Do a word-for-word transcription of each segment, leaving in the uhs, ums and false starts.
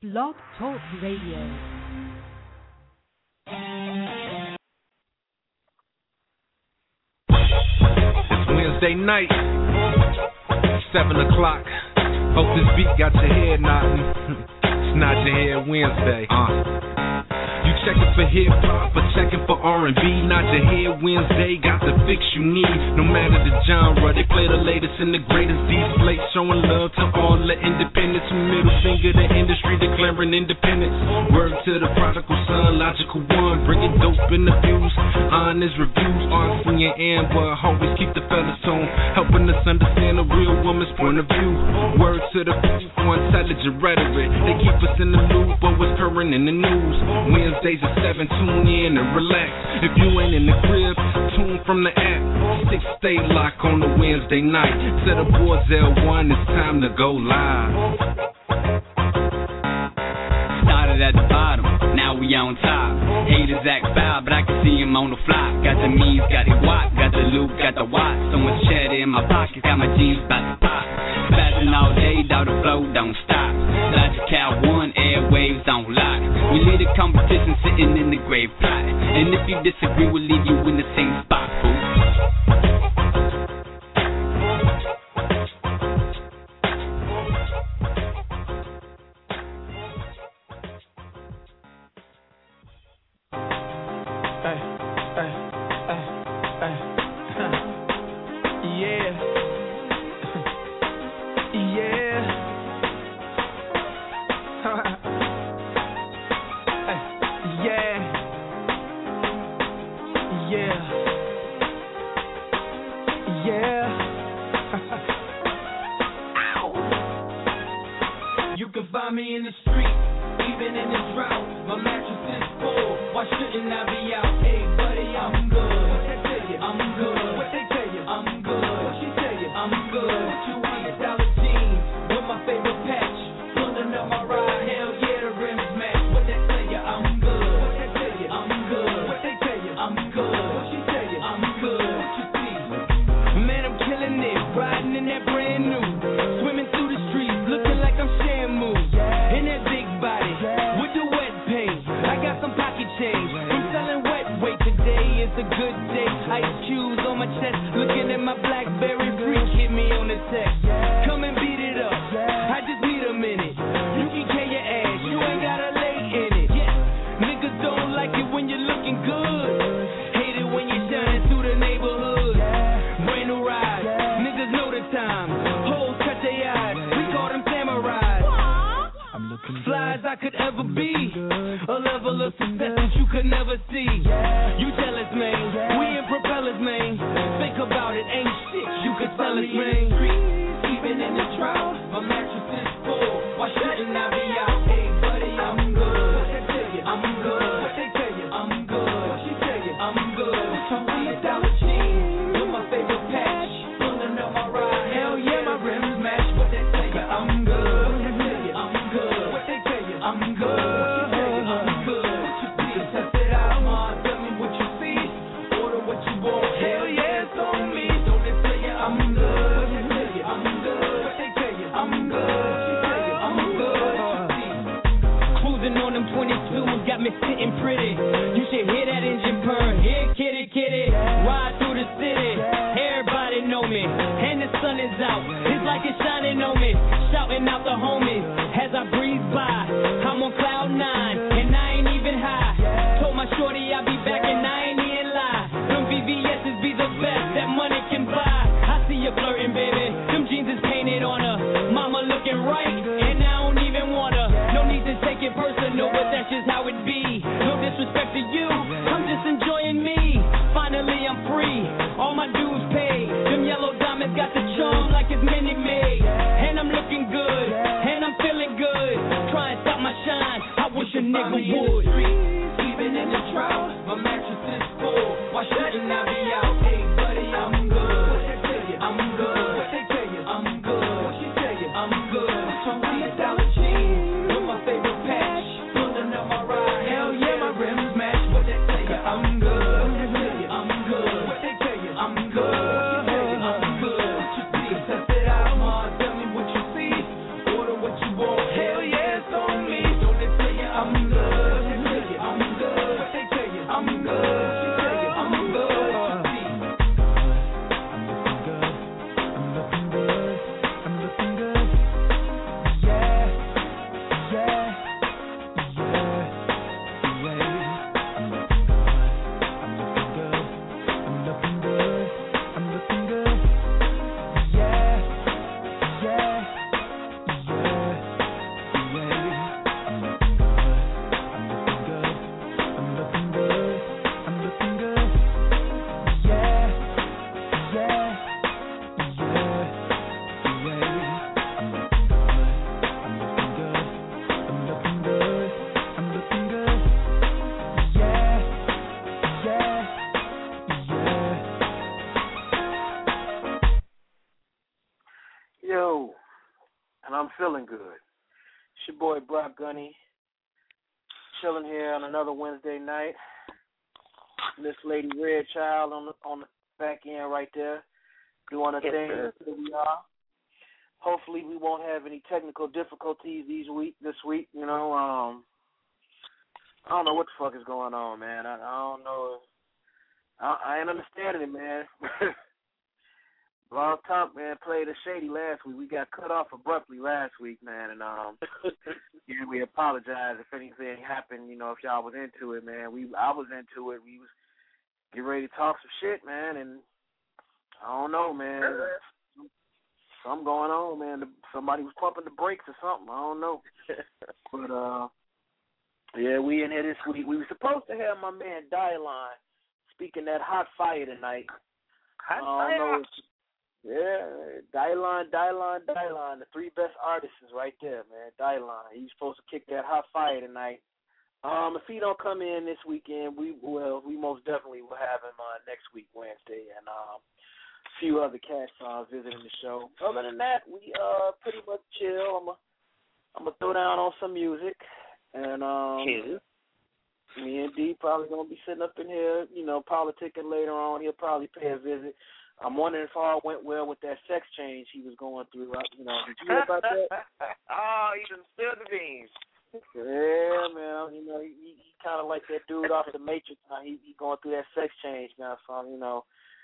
Blog Talk Radio. It's Wednesday night, seven o'clock. Hope this beat got your head nodding. It's not your head Wednesday. Uh. You checking for hip-hop or checking for R and B? Not your head Wednesday, got the fix you need. No matter the genre, they play the latest and the greatest. These plates showing love to all the independents. Middle finger to industry declaring independence. Word to the prodigal son, logical one. Bringing dope in the views, honest reviews. R C and Amber, always keep the fellas on. Helping us understand a real woman's point of view. Word to the for intelligent rhetoric. They keep us in the loop, but what's current in the news. Wednesdays at seven, tune in and relax. If you ain't in the crib, tune from the app. Six stay locked on the Wednesday night. Set up boards L one, it's time to go live. Started at the bottom, now we on top. Haters act foul, but I can see him on the fly. Got the means, got the walk, got the loop, got the watch. So much cheddar in my pocket, got my jeans about to pop. Spazzing all day, dog, the flow don't stop. Logical one, airwaves on lock. We lead the competition sitting in the grave plot. And if you disagree, we'll leave you in the same spot, fool. Hell yeah, it's on me. feeling good. It's your boy Brock Gunny, chilling here on another Wednesday night. Miss Lady Red Child on the on the back end right there, doing a yes, thing. Sir. Here we are. Hopefully, we won't have any technical difficulties these week. This week, you know, um, I don't know what the fuck is going on, man. I, I don't know. I, I ain't understanding it, man. Long Talk, man, played a shady last week. We got cut off abruptly last week, man, and um, yeah, we apologize if anything happened. You know, if y'all was into it, man. We, I was into it. We was getting ready to talk some shit, man, and I don't know, man. Something going on, man. Somebody was pumping the brakes or something. I don't know, but uh, yeah, we in here this week. We were supposed to have my man Dylon speaking that hot fire tonight. Hot I don't fire. know. Yeah, Dylon, Dylon, Dylon, the three best artists is right there, man. Dylon, he's supposed to kick that hot fire tonight. Um, if he don't come in this weekend, we will. We most definitely will have him uh, next week, Wednesday, and um, a few other cats uh, visiting the show. Other than that, we uh pretty much chill. I'm a, I'm gonna throw down on some music, and um, Chill. me and D probably gonna be sitting up in here, you know, politicking later on. He'll probably pay a visit. I'm wondering if all went well with that sex change he was going through. You know, did you hear about that? Oh, you done spilled the beans. Yeah, man. You know, he, he kind of like that dude off the Matrix. Now he, he going through that sex change now. So you know,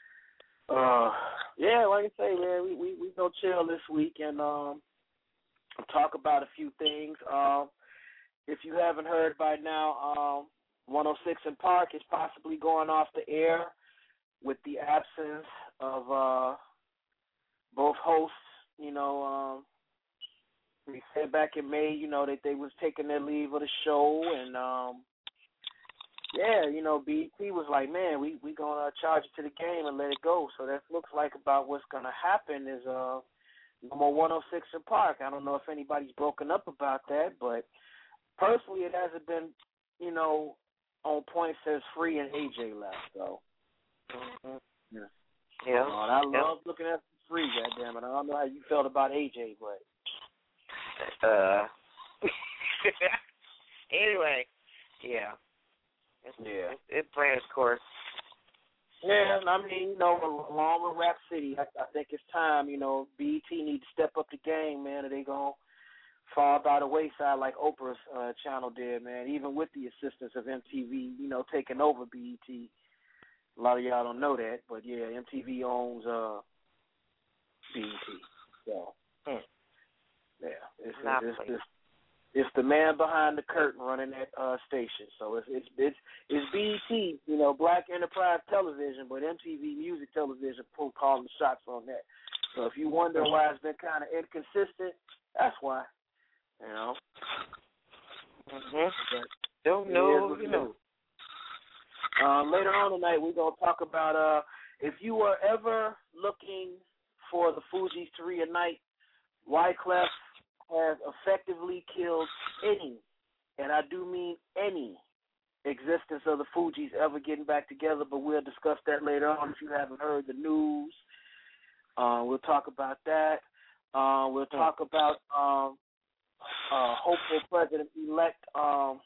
uh, yeah, like I say, man, we we we gonna chill this week and um talk about a few things. Um, if you haven't heard by now, um, one oh six in Park is possibly going off the air with the absence of uh, both hosts. You know, um, we said back in May, you know, that they was taking their leave of the show, and um, yeah, you know, B E T was like, man, we we gonna charge it to the game and let it go. So that looks like about what's gonna happen is uh, no more one oh six in Park. I don't know if anybody's broken up about that, but personally, it hasn't been, you know, on point since Free and A J left. So. Mm-hmm. Yeah. Yeah. Oh, and I yeah. love looking at Free, goddamn it. I don't know how you felt about A J, but Uh. anyway, yeah. It's, yeah, it, it ran its course. yeah. I mean, you know, along with Rap City, I, I think it's time. You know, B E T need to step up the game, man, or they gonna fall by the wayside like Oprah's uh, channel did, man. Even with the assistance of M T V, you know, taking over B E T. A lot of y'all don't know that, but yeah, M T V owns uh, B E T. So, hmm. yeah, it's Not it's, it's, it's it's the man behind the curtain running that uh, station. So it's it's it's it's B E T, you know, Black Enterprise Television, but M T V Music Television pull calling the shots on that. So if you wonder why it's been kind of inconsistent, that's why. You know. mm-hmm. But Don't know, you you know. Um, later on tonight, we're going to talk about uh, if you were ever looking for the Fugees to reunite, Wyclef has effectively killed any, and I do mean any, existence of the Fugees ever getting back together, but we'll discuss that later on if you haven't heard the news. Uh, we'll talk about that. Uh, we'll talk about um, uh, hopeful President-elect um,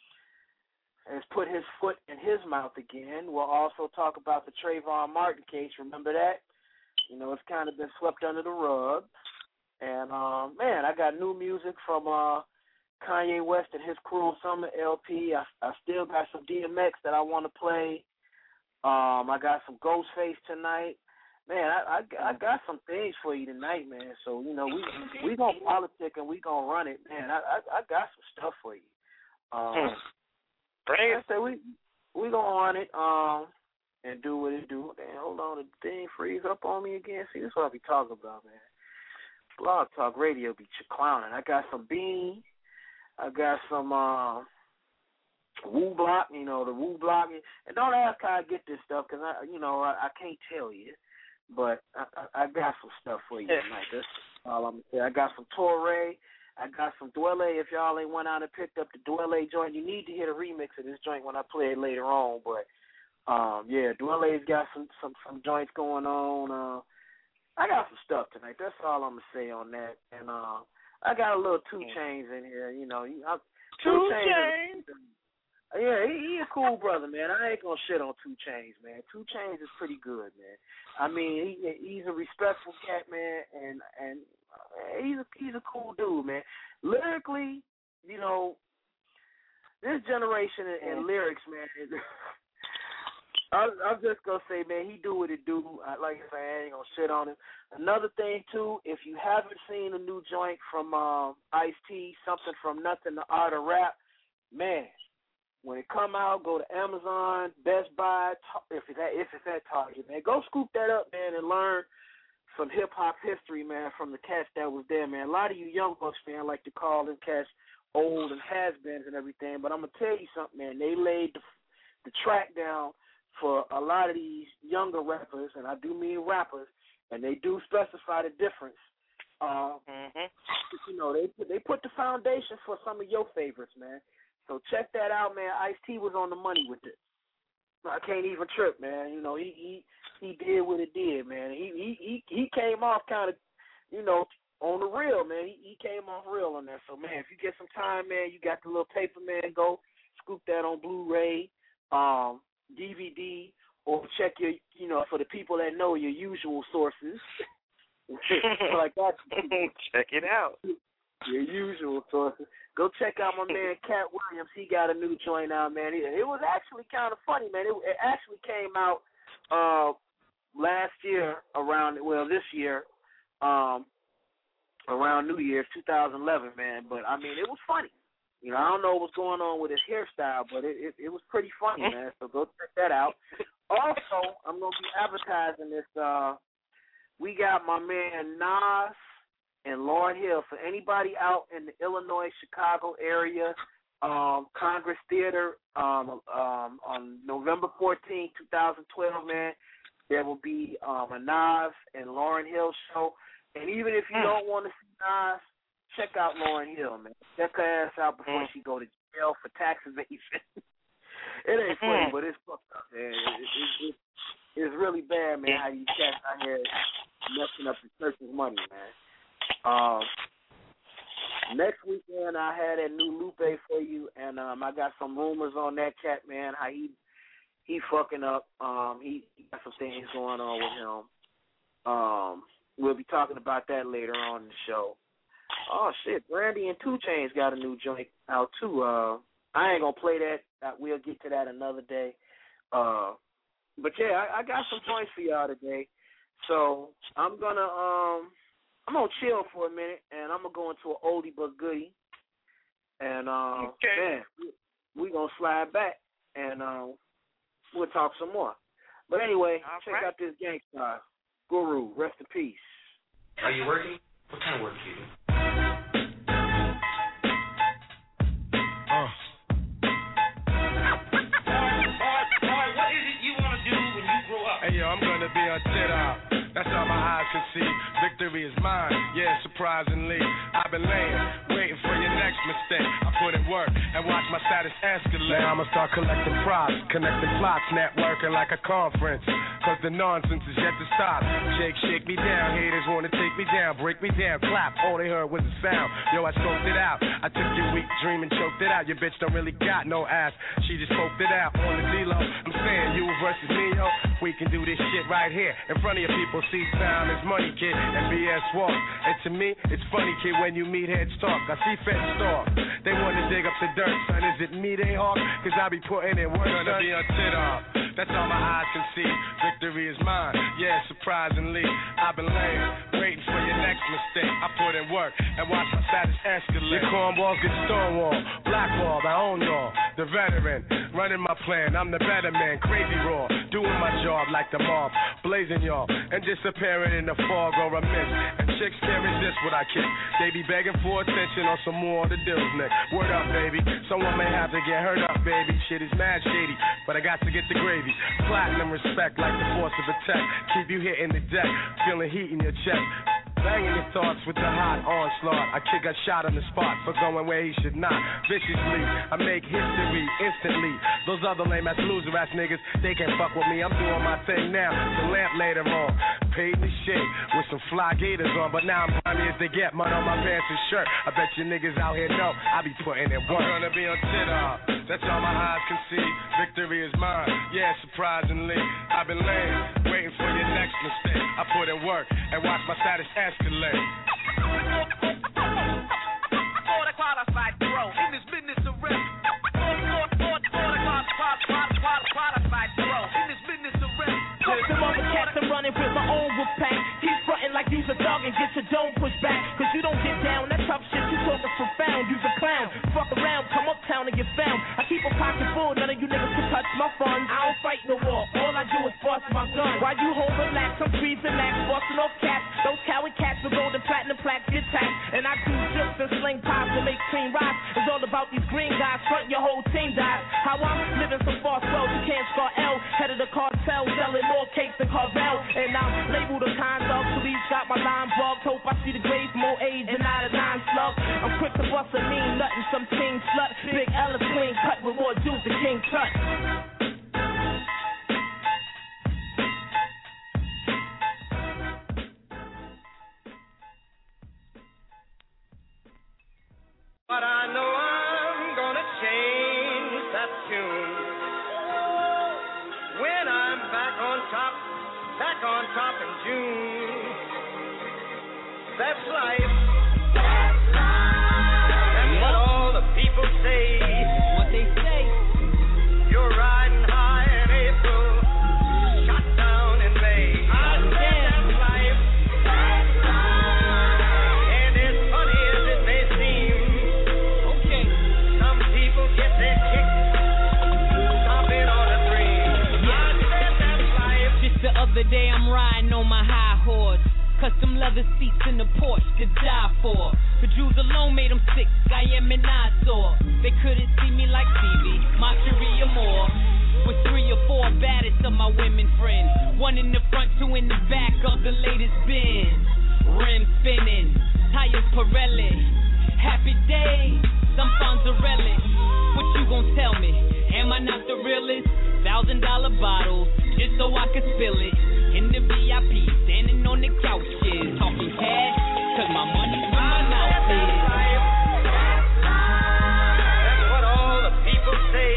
has put his foot in his mouth again. We'll also talk about the Trayvon Martin case. Remember that? You know, it's kind of been swept under the rug. And, um, man, I got new music from uh, Kanye West and his Cruel Summer L P. I, I still got some D M X that I want to play. Um, I got some Ghostface tonight. Man, I, I, I got some things for you tonight, man. So, you know, we we going to politic and we going to run it. Man, I, I, I got some stuff for you. Um, Bring I say we we going to run it um, and do what it do. Damn, hold on, the thing freeze up on me again. See, this is what I be talking about, man. Blog Talk Radio be clowning. I got some Bean. I got some uh, Woo Block, you know, the Woo Block. And don't ask how I get this stuff because, I, you know, I, I can't tell you. But I, I, I got some stuff for you tonight. That's all I'm going to say. I got some Torre. I got some Dwelle. If y'all ain't went out and picked up the Dwelle joint, you need to hear the remix of this joint when I play it later on. But, um, yeah, Dwelle's got some, some, some joints going on. Uh, I got some stuff tonight. That's all I'm going to say on that. And uh, I got a little two Chains in here. You know, I, Two Two Chains. Chains. Yeah, he, he a cool brother, man. I ain't gonna shit on Two Chains, man. Two Chains is pretty good, man. I mean, he he's a respectful cat, man, and and uh, he's a he's a cool dude, man. Lyrically, you know, this generation in, in lyrics, man. I, I'm just gonna say, man, he do what he do. I, like I say, I ain't gonna shit on him. Another thing too, if you haven't seen a new joint from um, Ice-T, Something from Nothing, The Art of Rap, man, when it come out, go to Amazon, Best Buy, if it's at, if it's at Target, man, go scoop that up, man, and learn some hip hop history, man, from the cats that was there, man. A lot of you young bucks, man, like to call them cats old and has-beens and everything, but I'm gonna tell you something, man. They laid the, the track down for a lot of these younger rappers, and I do mean rappers, and they do specify the difference. Uh, mm-hmm. You know, they they put the foundation for some of your favorites, man. So check that out, man. Ice-T was on the money with it. I can't even trip, man. You know, he he, he did what it did, man. He he he, he came off kind of, you know, on the real, man. He, he came off real on that. So, man, if you get some time, man, you got the little paper, man, go scoop that on Blu-ray, um, D V D, or check your, you know, for the people that know your usual sources. Like that. Check it out. Your usual sources. Go check out my man Cat Williams. He got a new joint out, man. It, it was actually kind of funny, man. It, it actually came out uh, last year around, well, this year, um, around New Year's two thousand eleven, man. But, I mean, it was funny. You know, I don't know what's going on with his hairstyle, but it, it, it was pretty funny, man. So go check that out. Also, I'm going to be advertising this. Uh, we got my man Nas and Lauryn Hill. For anybody out in the Illinois, Chicago area, um, Congress Theater, um, um, on November fourteenth, twenty twelve, man, there will be um, a Nas and Lauryn Hill show. And even if you don't want to see Nas, check out Lauryn Hill, man. Check her ass out before she go to jail for tax evasion. It ain't funny, but it's fucked up, man. It, it, it, it's really bad, man, how you cats out here messing up the church's money, man. Um, next weekend I had that new Lupe for you, and um, I got some rumors on that cat, man. How he he fucking up. Um, he, he got some things going on with him. Um, we'll be talking about that later on in the show. Oh shit, Brandy and two Chainz got a new joint out too. Uh, I ain't gonna play that. Uh, we'll get to that another day. Uh, but yeah, I, I got some joints for y'all today. So I'm gonna um. I'm gonna chill for a minute, and I'm gonna go into an oldie but goodie, and uh, okay. man, we, we gonna slide back, and uh, we'll talk some more. But anyway, All check right. out this gangsta Guru. Rest in peace. Are you working? What kind of work do you do? Uh. Boy, what is it you want to do when you grow up? Hey yo, I'm gonna be on TikTok. That's all my eyes can see. Victory is mine, yeah, surprisingly. I've been laying, waiting for your next mistake. I put in work and watch my status escalate. Now I'ma start collecting props, connecting plots, networking like a conference. Cause the nonsense is yet to stop. Shake, shake me down, haters wanna take me down, break me down, clap. All they heard was a sound. Yo, I scoped it out. I took your weak dream and choked it out. Your bitch don't really got no ass. She just poked it out on the D-Lo. I'm saying you versus me, yo. We can do this shit right here in front of your people. See time is money, kid, and B S walk. And to me, it's funny, kid, when you meet heads talk. I see feds talk. They wanna dig up the dirt, son. Is it me they hawk? Cause I be putting in work, son. Gonna be on tit-off. That's all my eyes can see. Victory is mine, yeah, surprisingly. I've been laying, waiting for your next mistake. I put in work and watch my status escalate. Your cornballs get stonewalled, blackballed, I own y'all. The veteran, running my plan, I'm the better man. Crazy raw, doing my job like the mob. Blazing y'all, and disappearing in the fog or a mist. And chicks can't resist what I kick. They be begging for attention or some more of the deals, Nick. Word up, baby, someone may have to get hurt up, baby. Shit is mad shady, but I got to get the gravy. Platinum respect like the force of a tech. Keep you hitting the deck, feeling heat in your chest. Banging your thoughts with the hot onslaught. I kick a shot on the spot for going where he should not. Viciously, I make history instantly. Those other lame ass loser ass niggas, they can't fuck with me. I'm doing my thing now. The lamp later on. paid in the shade with some fly gators on, but now I'm grimy as they get, mud on my pants and shirt. I bet you niggas out here know I be putting in work. I'm gonna be on Twitter, that's all my eyes can see. Victory is mine, yeah, surprisingly. I've been laying, waiting for your next mistake. I put in work and watch my status escalate. For the qualified pro in this business to rest. For the qualified pro in this business to rest. Fuck them other cats, I'm running with my own wolf pack. He's frontin' like you's a dog and get your dome pushed back. Cause you don't get down, that tough shit you talking profound. You's a clown, fuck around, come uptown and get found. I keep a pocket full, none of you niggas can touch my funds. I don't fight no war, all I do is bust my gun. While you hold relax, I'm freezing max, busting off cats. Those coward cats with gold and platinum plaques get taxed. And I do jokes and sling pops to make cream rise. It's all about these green guys, front your whole team dies. How I'm living so far swell, you can't scar L. Head of the cartel, selling more cakes than Carvel. And I'm labeled a kind of police, got my line bugged. Hope I see the grave, more age and not a nine slug. I'm quick to bust a mean nut and some king slut. Big Ella clean cut with more juice than King Tut. But I know I'm gonna change that tune when I'm back on top, back on top in June. That's life. That's life. That's what all the people say. What they say. You're riding high in April, shot down in May. I said that's life. That's life. And as funny as it may seem, Okay. some people get their kicks stomping on a dream. I said that's life. Just the other day I'm riding on my high horse. Custom leather seats in the Porsche to die for. The Jews alone made them sick. I am an eyesore. They couldn't see me like Stevie, Marjorie or more. With three or four baddest of my women friends. One in the front, two in the back of the latest Benz. Rim spinning, tires Pirelli. Happy day, some Fonzarelli. What you gon' tell me? Am I not the realest? Thousand dollar bottles, just so I could spill it. In the V I P, standing on the couches, talking cash, cause my money's where my mouth is. That's what all the people say.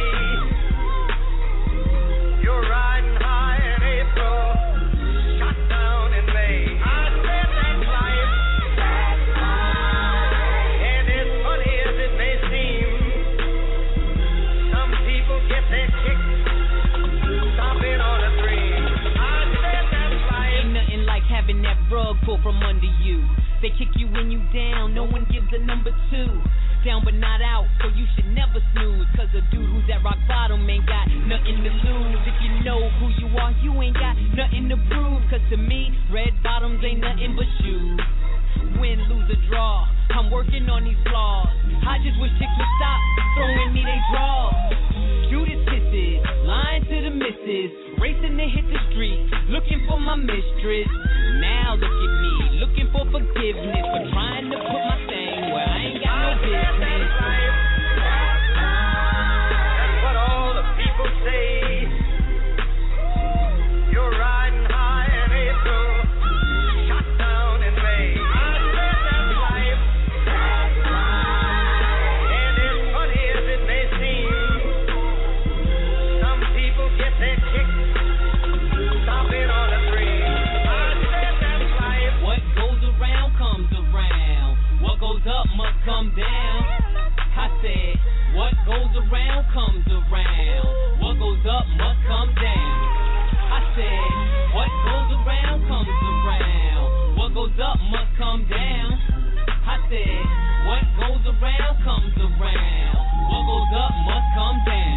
You're riding high in April, shot down in May. I said that's life. That's life. And as funny as it may seem, some people get their kicks stomping on a dream. I said that's life. Ain't nothing like having that rug pulled from under you. They kick you when you down, no one gives a number two. Down but not out, so you should never snooze. Cause a dude who's at rock bottom ain't got nothing to lose. If you know who you are, you ain't got nothing to prove. Cause to me, red bottoms ain't nothing but shoes. Win, lose, or draw, I'm working on these flaws. I just wish chicks would stop throwing me they draws. Judas kisses, lying to the missus, racing to hit the street, looking for my mistress. Now look at me, looking for forgiveness for trying to put my thing where I ain't got no business. That's what all the people say. You're riding high in April, shot down in May. I said that's life. And as funny as it may seem, some people get their kicks stomping on a dream. I said that's life. What goes around comes around. What goes up must come down. I said, what goes around comes around. What goes up must come down. I said, what goes around comes around. What goes up must come down. I said, what goes around comes around. What goes up must come down.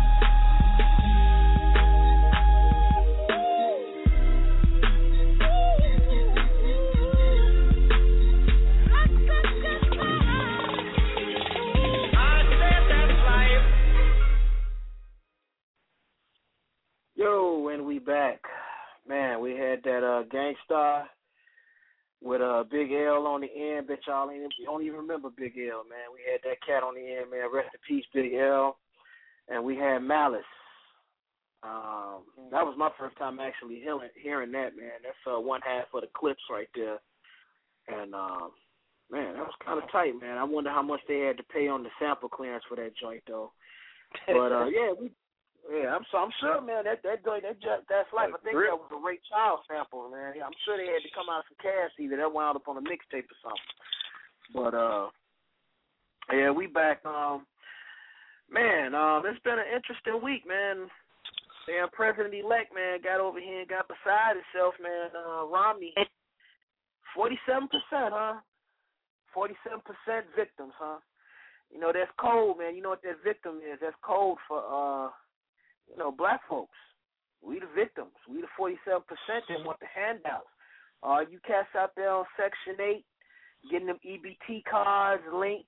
Yo, and we back. Man, we had that uh, Gangstar with uh, Big L on the end. Bet y'all ain't, don't even remember Big L, man. We had that cat on the end, man. Rest in peace, Big L. And we had Malice. Um, that was my first time actually hearing, hearing that, man. That's uh, one half of the clips right there. And, um, man, that was kind of tight, man. I wonder how much they had to pay on the sample clearance for that joint, though. But, uh, yeah, we, yeah, I'm so I'm sure, man, that that joint, that just, that's life. I think that was a Ray Charles sample, man. I'm sure they had to come out some cash either. That wound up on a mixtape or something. But, uh, yeah, we back. Um, man, um, it's been an interesting week, man. Damn, President-elect, man, got over here and got beside himself, man. Uh, Romney, forty-seven percent, huh? forty-seven percent victims, huh? You know, that's code, man. You know what that victim is? That's code for, uh, you know, black folks. We the victims. We the forty-seven percent that want the handouts. Uh, you cats out there on Section eight, getting them E B T cards, link,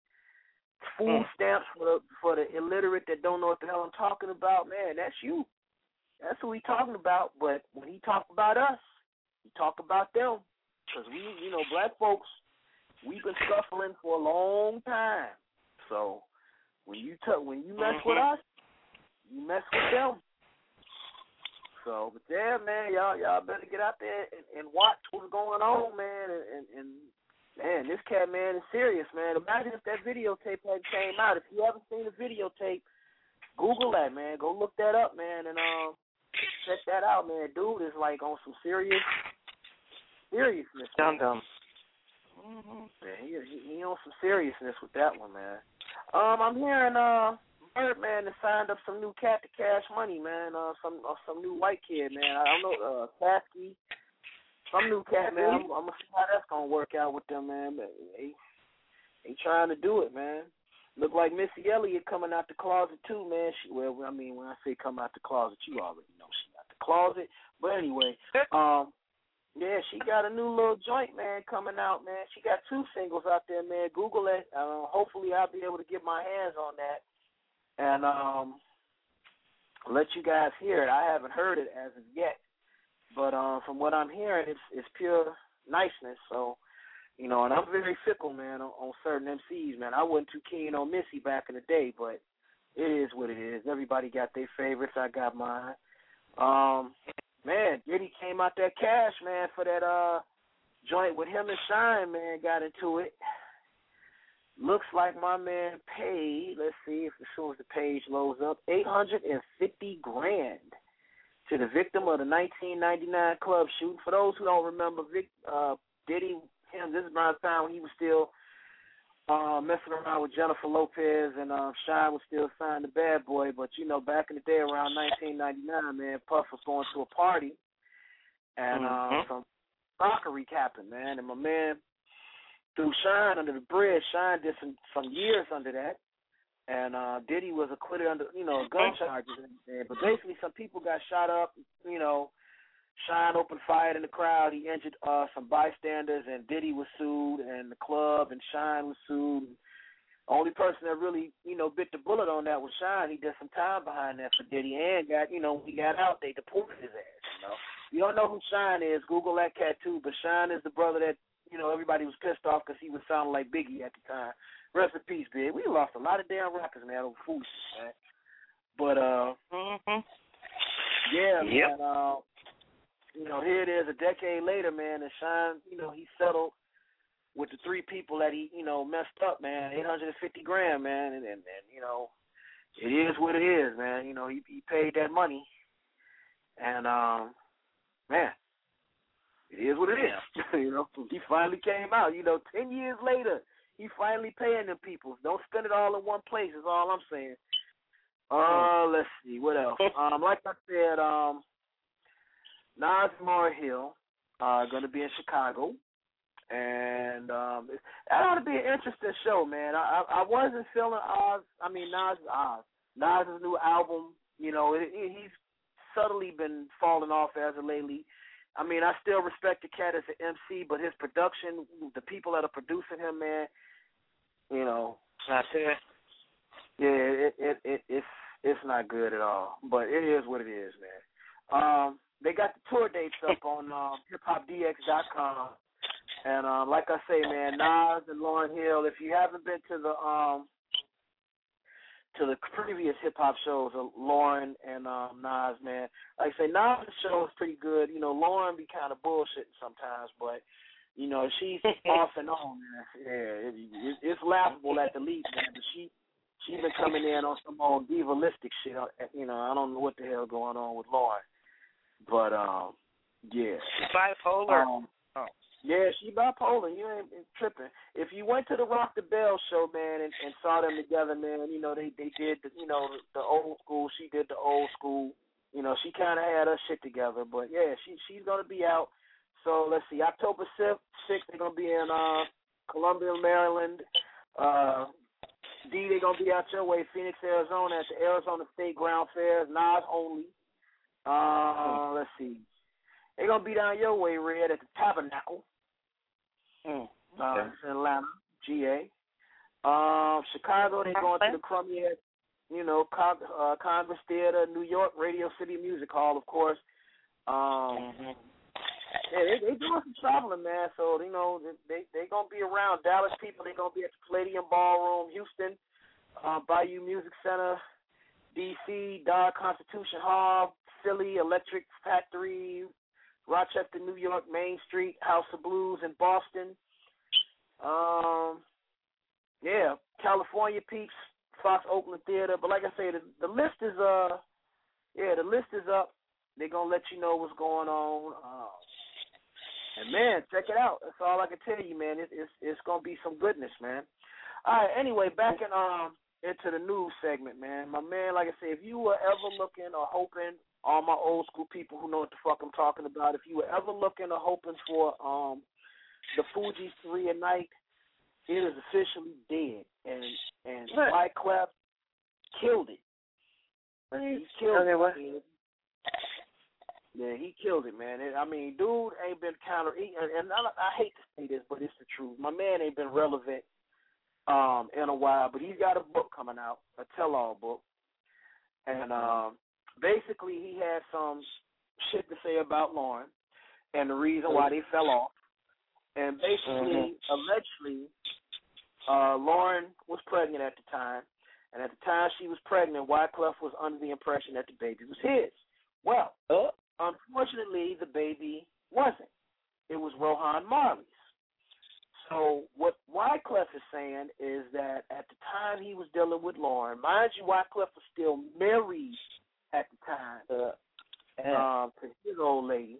food stamps for the, for the illiterate that don't know what the hell I'm talking about, man, that's you. That's who he talking about. But when he talk about us, he talk about them. Because we, you know, black folks, we've been suffering for a long time. So when you t- when you mess mm-hmm. with us, you mess with them. So, but yeah, man, y'all y'all better get out there and, and watch what's going on, man, and, and, and man, this cat, man, is serious, man. Imagine if that videotape had came out. If you haven't seen the videotape, Google that, man. Go look that up, man, and um, check that out, man. Dude is, like, on some serious seriousness. Dumb dumb. Mm-hmm. Yeah, he, he he on some seriousness with that one, man. Um, I'm hearing uh, Birdman has signed up some new cat to cash money, man. Uh, some uh, some new white kid, man. I don't know, uh, Kasky. Some new cat, man. I'm, I'm gonna see how that's gonna work out with them, man. But they, they trying to do it, man. Look like Missy Elliott coming out the closet too, man. She, well, I mean, when I say come out the closet, you already know she out the closet. But anyway, um, yeah, she got a new little joint, man, coming out, man. She got two singles out there, man. Google it. Uh, hopefully, I'll be able to get my hands on that and um, let you guys hear it. I haven't heard it as of yet. But uh, from what I'm hearing, it's it's pure niceness. So, you know, and I'm very fickle, man, on, on certain M Cs, man. I wasn't too keen on Missy back in the day, but it is what it is. Everybody got their favorites. I got mine. Um, man, Diddy came out that cash, man, for that uh joint with him and Shine, man, got into it. Looks like my man paid, let's see if as soon as the page loads up, eight hundred fifty grand. To the victim of the nineteen ninety-nine club shooting. For those who don't remember, Vic, uh, Diddy, him, this is around the time when he was still uh, messing around with Jennifer Lopez and uh, Shine was still signed to Bad Boy. But, you know, back in the day around nineteen ninety-nine, man, Puff was going to a party and mm-hmm. uh, some rockery happened, man. And my man threw Shine under the bridge. Shine did some, some years under that. And uh, Diddy was acquitted under, you know, gun charges. And, but basically some people got shot up, you know, Shine opened fire in the crowd. He injured uh, some bystanders, and Diddy was sued, and the club and Shine was sued. Only person that really, you know, bit the bullet on that was Shine. He did some time behind that for Diddy and got, you know, when he got out, they deported his ass, you know. You don't know who Shine is, Google that cat too, but Shine is the brother that, you know, everybody was pissed off because he was sounding like Biggie at the time. Rest in peace, Big. We lost a lot of damn rappers, man, over foolishness, man. But, uh, mm-hmm. yeah, yep. man, uh, you know, here it is a decade later, man, and Shine, you know, he settled with the three people that he, you know, messed up, man, eight hundred fifty grand, man, and, and, and, you know, it is what it is, man. You know, he, he paid that money, and, um, man, it is what it is. You know, he finally came out, you know, ten years later. He finally paying them people. Don't spend it all in one place is all I'm saying. Uh, let's see, what else? Um, like I said, um, Nas and Lauryn Hill are going to be in Chicago. And um, that ought to be an interesting show, man. I, I, I wasn't feeling Oz. I mean, Nas Oz. Nas's new album, you know, it, it, he's subtly been falling off as of lately. I mean, I still respect the cat as an M C, but his production, the people that are producing him, man, you know, not good. Yeah, it, it it it's it's not good at all. But it is what it is, man. Um, they got the tour dates up on um, hip hop D X dot com, and um, like I say, man, Nas and Lauryn Hill. If you haven't been to the um to the previous hip hop shows of Lauren and um, Nas, man. Like I say, Nas' show is pretty good. You know, Lauren be kind of bullshitting sometimes, but you know she's off and on, man. Yeah, it, it, it's laughable at the least, man. But she she's been coming in on some old divalistic shit. You know, I don't know what the hell going on with Lauren, but um, yeah, bipolar. Um, Yeah, she bipolar. You ain't tripping. If you went to the Rock the Bell show, man, and, and saw them together, man, you know they they did the, you know the, the old school. She did the old school. You know she kind of had her shit together. But yeah, she she's gonna be out. So let's see, October sixth, they're gonna be in uh, Columbia, Maryland. Uh, D, they're gonna be out your way, Phoenix, Arizona, at the Arizona State Ground Fair. Nas only. Uh, let's see, they're gonna be down your way, Red, at the Tabernacle. Mm, Uh, okay. it's in Atlanta, G A. Um, Chicago, they're going to the Crumier, you know, Con- uh, Congress Theater, New York, Radio City Music Hall, of course. Um, Mm-hmm. yeah, they they doing some traveling, man. So you know, they they gonna be around. Dallas people, they gonna be at the Palladium Ballroom, Houston, uh, Bayou Music Center, D C, Dodge Constitution Hall, Philly, Electric Factory, Rochester, New York, Main Street, House of Blues in Boston. Um, yeah, California peeps, Fox Oakland Theater. But like I say, the, the list is uh, yeah, the list is up. They're gonna let you know what's going on. Um, and man, check it out. That's all I can tell you, man. It, it's it's gonna be some goodness, man. All right. Anyway, back in um into the news segment, man. My man, like I say, if you were ever looking or hoping, all my old school people who know what the fuck I'm talking about, if you were ever looking or hoping for um the Fugees three a night, it is officially dead. And and Wyclef killed it. He killed okay, it. what? Yeah, he killed it, man. It, I mean, dude ain't been counter. He, and and I, I hate to say this, but it's the truth. My man ain't been relevant um in a while, but he's got a book coming out, a tell-all book, and um. Basically, he had some shit to say about Lauren and the reason why they fell off. And basically, mm-hmm. allegedly, uh, Lauren was pregnant at the time. And at the time she was pregnant, Wyclef was under the impression that the baby was his. Well, uh, unfortunately, the baby wasn't. It was Rohan Marley's. So what Wyclef is saying is that at the time he was dealing with Lauren, mind you, Wyclef was still married at the time, uh, yeah. um, to his old lady.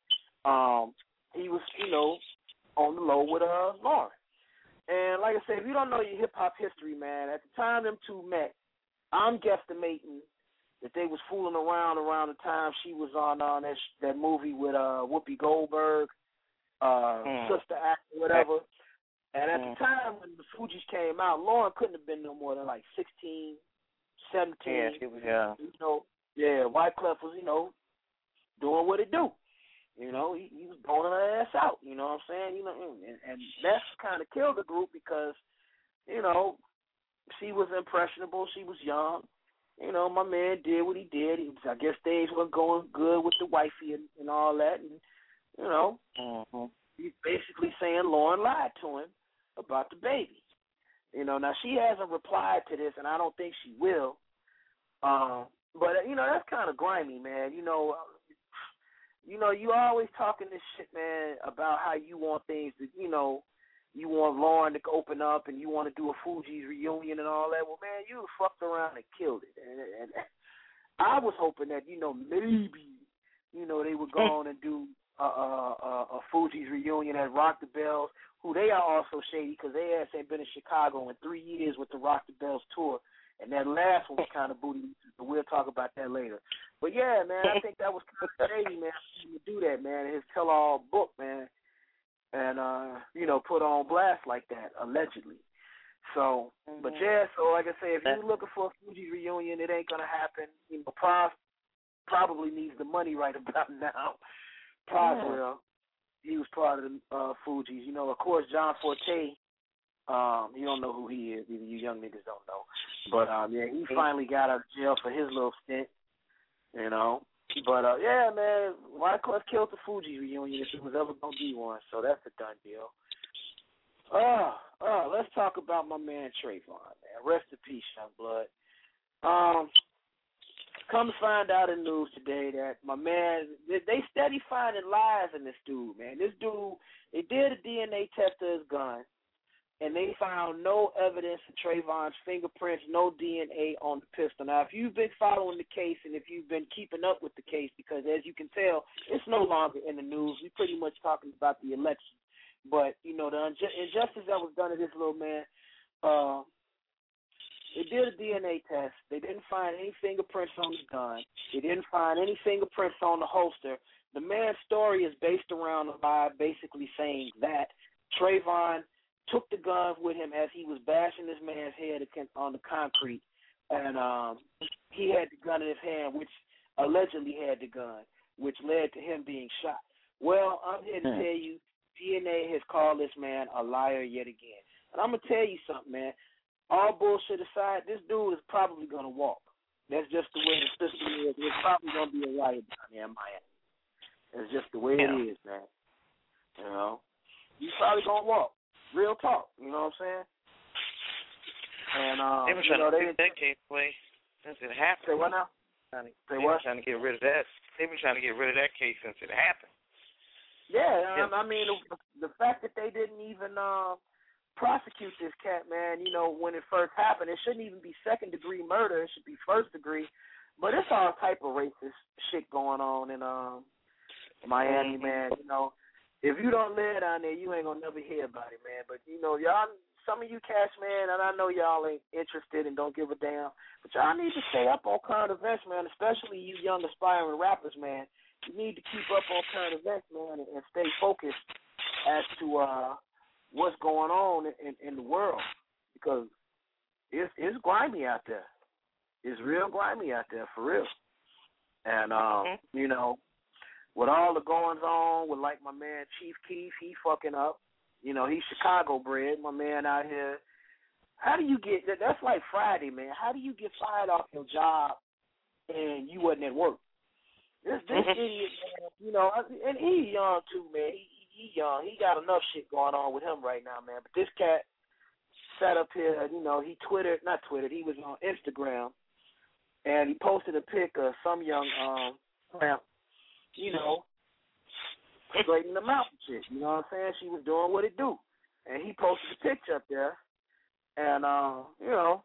Um, he was, you know, on the low with uh, Lauren. And like I said, if you don't know your hip-hop history, man, at the time them two met, I'm guesstimating that they was fooling around around the time she was on uh, that, that movie with uh, Whoopi Goldberg, uh, mm. Sister Act, or whatever. And at mm. the time when the Fugees came out, Lauren couldn't have been no more than like sixteen, seventeen. Yeah, she was young. You know, yeah, Wyclef was, you know, doing what it do. You know, he, he was blowing her ass out. You know what I'm saying? You know, and, and that's kind of killed the group because, you know, she was impressionable. She was young. You know, my man did what he did. He was, I guess things weren't going good with the wifey and, and all that. And, you know, mm-hmm. he's basically saying Lauren lied to him about the baby. You know, now she hasn't replied to this, and I don't think she will. Um, but, you know, that's kind of grimy, man. You know, you know, you always talking this shit, man, about how you want things to, you know, you want Lauren to open up and you want to do a Fugees reunion and all that. Well, man, you fucked around and killed it. And, and I was hoping that, you know, maybe, you know, they would go on and do a, a, a, a Fugees reunion at Rock the Bells, who they are also shady because they ass ain't been in Chicago in three years with the Rock the Bells tour. And that last one was kind of booty, but we'll talk about that later. But, yeah, man, I think that was kind of shady, man, to do that, man, his tell-all book, man, and, uh, you know, put on blast like that, allegedly. So, mm-hmm. but, yeah, so like I say, if you're looking for a Fugees reunion, it ain't going to happen. You know, Pras probably needs the money right about now. Pras yeah. will. He was part of the uh, Fugees. You know, of course, John Forte, Um, you don't know who he is. Even you young niggas don't know. But, um, yeah, he finally got out of jail for his little stint, you know. But, uh, yeah, man, Wyclef killed the Fugees reunion if it was ever going to be one. So that's a done deal. Uh, uh, let's talk about my man Trayvon, man. Rest in peace, young blood. come to find out in the news today that my man, they, they steady finding lies in this dude, man. This dude, they did a D N A test of his gun, and they found no evidence of Trayvon's fingerprints, no D N A on the pistol. Now, if you've been following the case and if you've been keeping up with the case, because as you can tell, it's no longer in the news. We're pretty much talking about the election. But, you know, the unju- injustice that was done to this little man, uh, they did a D N A test. They didn't find any fingerprints on the gun. They didn't find any fingerprints on the holster. The man's story is based around a lie basically saying that Trayvon took the gun with him as he was bashing this man's head on the concrete, and um, he had the gun in his hand, which allegedly had the gun, which led to him being shot. Well, I'm here to Hmm. tell you, D N A has called this man a liar yet again. And I'm going to tell you something, man. All bullshit aside, this dude is probably going to walk. That's just the way the system is. It's probably going to be a riot down there in Miami. It's just the way Yeah. it is, man. You know? He's probably going to walk. Real talk. You know what I'm saying? And, um, They've been you trying know, to they get that case away since it happened. Say what now? Trying to, Say they've what? been trying to get rid of that. They've been trying to get rid of that case since it happened. Yeah, Yeah. I, I mean, the, the fact that they didn't even uh, prosecute this cat, man, you know, when it first happened, it shouldn't even be second-degree murder. It should be first-degree. But it's all type of racist shit going on in um, Miami, man. You know, if you don't live down there, you ain't going to never hear about it, man. But, you know, y'all, some of you cats, man, and I know y'all ain't interested and don't give a damn, but y'all need to stay up on current events, man, especially you young aspiring rappers, man. You need to keep up on current events, man, and, and stay focused as to uh, what's going on in, in the world, because it's it's grimy out there. It's real grimy out there, for real. And, um, mm-hmm. you know, with all the goings on with, like, my man Chief Keef, he fucking up. You know, he's Chicago bred, my man out here. How do you get, that's like Friday, man. How do you get fired off your job and you wasn't at work? This this idiot, man, you know, and he's young too, man. He, he young. He got enough shit going on with him right now, man. But this cat sat up here, you know, he Twittered, not Twittered, he was on Instagram, and he posted a pic of some young um tramp, you know, straightening them out and shit. You know what I'm saying? She was doing what it do. And he posted a picture up there, and, uh, you know,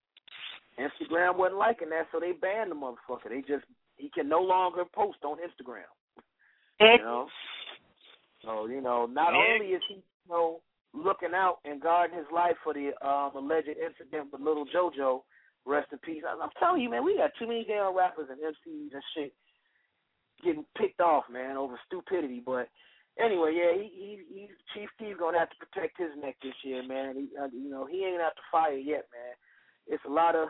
Instagram wasn't liking that, so they banned the motherfucker. They just, he can no longer post on Instagram. You know? So, you know, not yeah. only is he, you know, looking out and guarding his life for the um, alleged incident with Little JoJo, rest in peace. I'm telling you, man, we got too many damn rappers and M Cs and shit getting picked off, man, over stupidity. But anyway, yeah, he, he, he Chief Keef's gonna have to protect his neck this year, man. He, uh, you know, he ain't out to fire yet, man. It's a lot of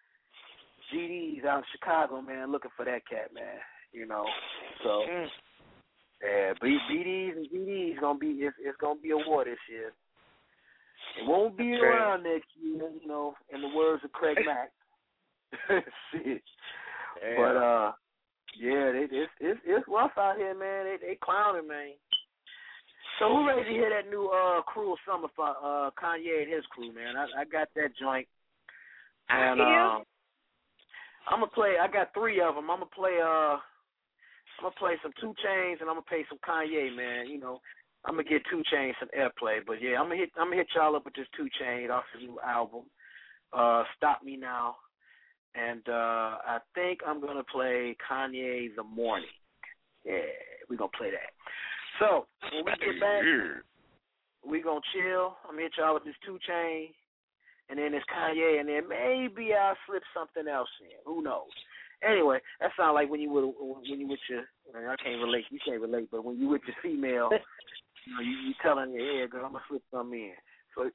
G Ds out in Chicago, man, looking for that cat, man. You know, so yeah, B Ds and G Ds gonna be it's, it's gonna be a war this year. It won't be around next year, you know. In the words of Craig Mack. Shit, yeah. But uh, yeah, it, it's it's it's rough out here, man. They they clowning, man. So who ready to hear that new uh Cruel Summer for uh Kanye and his crew, man? I I got that joint. And um, I'm gonna play. I got three of them. I'm gonna play. Uh, I'm gonna play some two Chainz and I'm gonna play some Kanye, man. You know, I'm gonna get two Chainz some airplay. But yeah, I'm gonna hit. I'm gonna hit y'all up with this two Chainz off the new album, uh, Stop Me Now, and uh, I think I'm gonna play Kanye The Morning. Yeah, we gonna play that. So when we get back, we gonna chill. I'm gonna hit y'all with this two Chainz. And then it's Kanye, and then maybe I'll slip something else in. Who knows? Anyway, that sounds like when you with when you with your I can't relate. You can't relate, but when you with your female, you know, you, you telling her, yeah, girl, I'm gonna slip something in. So,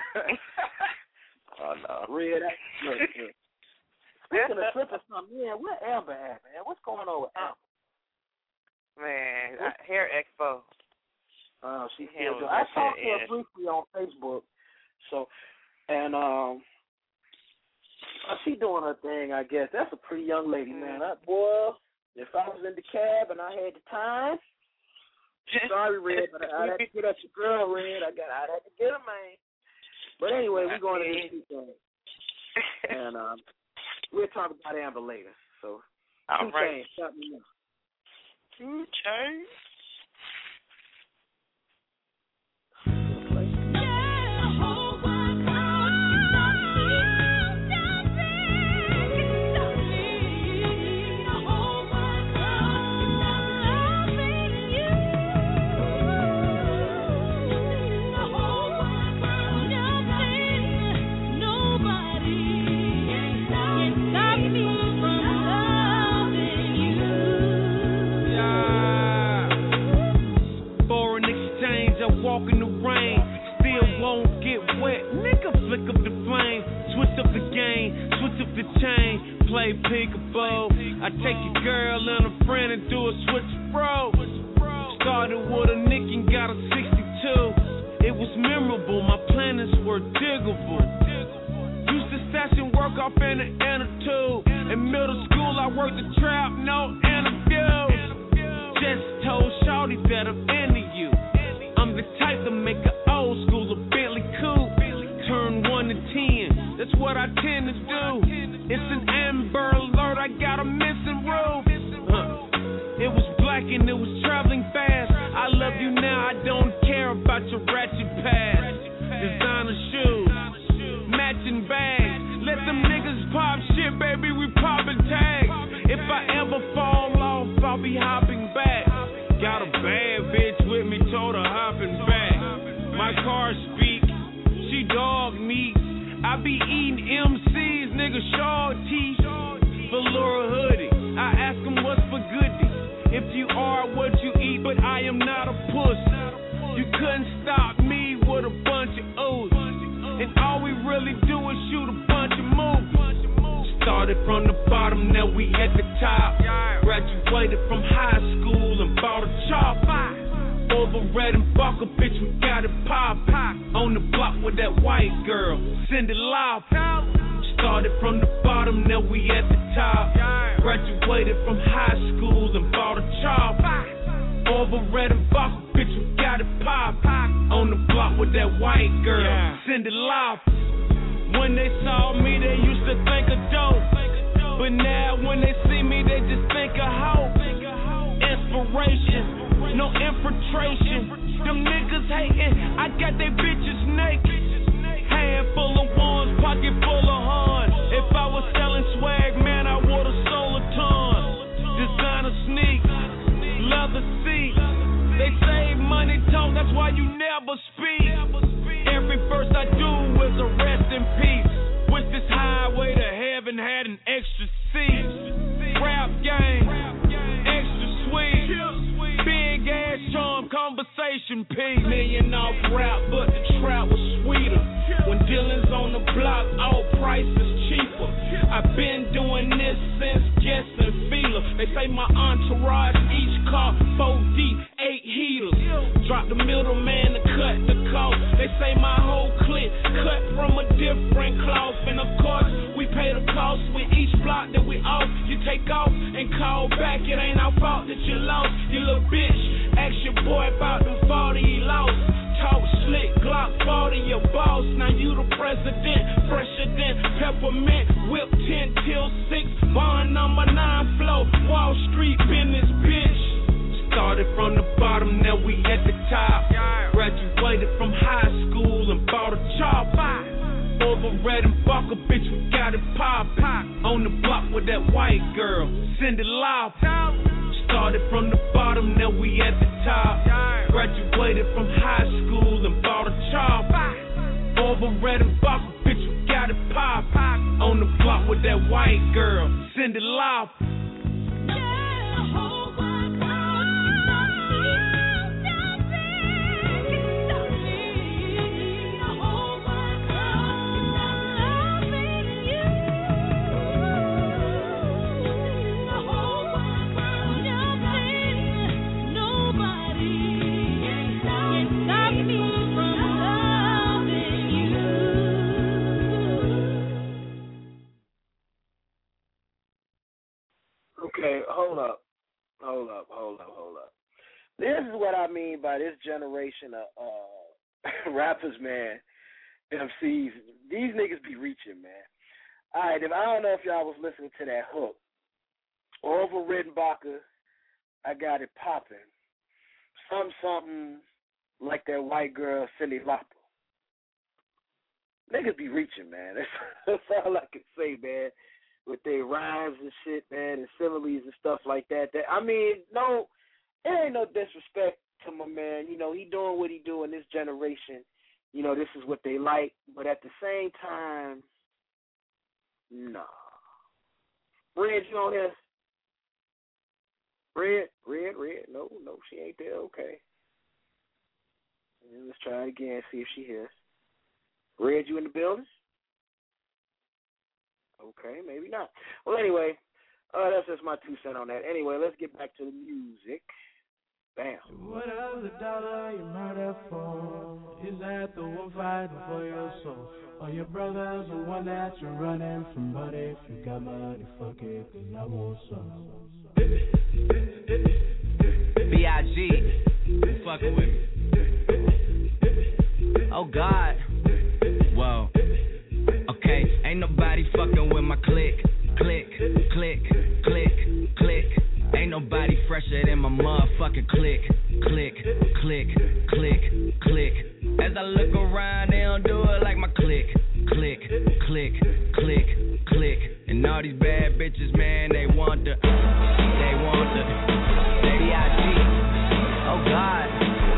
oh no, Red. That, look, look. Speaking of slipping something in, where Amber at, man? What's going on with Amber? Man, I, Hair Expo. Uh, she's still doing. I talked to her briefly on Facebook, so. And um, she doing her thing, I guess. That's a pretty young lady, man. I, boy, if I was in the cab and I had the time, sorry, Red, but I'd have to get at your girl, Red. I got, I'd have to get her, man. But anyway, we're going to this thing, and um, we'll talk about Amber later. So All Two right. Chainz, stop me now. Two Chainz. Walk in the rain, still won't get wet. Nigga, flick up the flame, switch up the game, switch up the chain, play peekaboo. I take your girl and a friend and do a switch bro. Started with a Nick and got a sixty-two. It was memorable, my planets were diggable. Used to session work off in the inner tube. In middle school, I worked the trap, no interviews. Just told Shawty that I'm into you. I'm the type to make an old school a Bentley coupe. Turn one to ten, that's what I tend to do. It's an Amber Alert, I got a missing roof. Huh. It was black and it was traveling fast. I love you now, I don't care about your ratchet past. Designer shoes, matching bags. Let them niggas pop shit, baby, we poppin' tags. If I ever fall off, I'll be hopping back. Got a bad bitch with me, told her hopping back. My car speak, she dog meat. I be eating M Cs, nigga, Shaw teeth. Velour hoodie, I ask them what's for goodie. If you are what you eat, but I am not a pussy. You couldn't stop me with a bunch of O's. And all we really do is shoot a bunch of movies. Started from the bottom, now we at the top. Graduated from high school and bought a chop. Over red and buckle, bitch, we got it pop. On the block with that white girl, Cindy Lauper. Started from the bottom, now we at the top. Graduated from high school and bought a chop. Over red and buckle, bitch, we got it pop. On the block with that white girl, Cindy Lauper. When they saw me, they used to think of dope. But now when they see me, they just think of hope. Inspiration, no infiltration. Them niggas hating, I got they bitches naked. Handful of ones, pocket full of hun. If I was selling swag, man, I would've sold a ton. Designer sneaks, leather seats. They save money talk, that's why you never speak. Every verse I do is a rest in peace. Wish this highway to heaven had an extra seat. Rap game, extra sweet. Big ass charm, conversation piece. Million off rap, but the trap was sweeter. When Dylan's on the block, all prices cheaper. I've been doing this since Jess and Feeler. They say my entourage, each car four deep, eight heaters. Drop the middleman to cut the cost. They say my whole clique cut from a different cloth. And of course, we pay the cost with each block that we off. You take off and call back, it ain't our fault that you lost. You little bitch, ask your boy about the forty he lost. Talk slick, Glock forty, your boss. Now you the president, fresher than peppermint. Whip ten till six, bond number nine flow. Wall Street business, bitch. Started from the bottom, now we at the top. Graduated from high school and bought a chop. Over red and buckle, bitch, we got it pop. On the block with that white girl, Cindy Lauper. Started from the bottom, now we at the top. Graduated from high school and bought a chop. Over red and buckle, bitch, we got it pop. On the block with that white girl, Cindy Lauper. Okay, hold up. Hold up, hold up, hold up. This is what I mean by this generation of uh, rappers, man, M Cs. These niggas be reaching, man. All right, if I don't know if y'all was listening to that hook Orville Redenbacher, I got it popping. Something, something like that white girl, Cyndi Lauper. Niggas be reaching, man. That's, that's all I can say, man. With their rhymes and shit, man, and similes and stuff like that. That I mean, no, it ain't no disrespect to my man. You know, he doing what he do in this generation. You know, this is what they like. But at the same time, nah. Red, you on here? Red, red, red. No, no, she ain't there. Okay. And let's try it again, see if she hears. Red, you in the building? Okay, maybe not. Well, anyway, uh, that's just my two cents on that. Anyway, let's get back to the music. Bam. What else a dollar you murder for? Is that the one fighting for your soul? Or your brother's the one that you're running from? But if you got money, fuck it, cause I want some. B I G fucking with me. Oh God. Whoa. Okay, ain't nobody fucking with my click. Click, click, click, click. Ain't nobody fresher than my motherfucking click. Click, click, click, click. As I look around, they don't do it like my click. Click, click, click, click. And all these bad bitches, man, they want the, they want the, B I G. Oh God.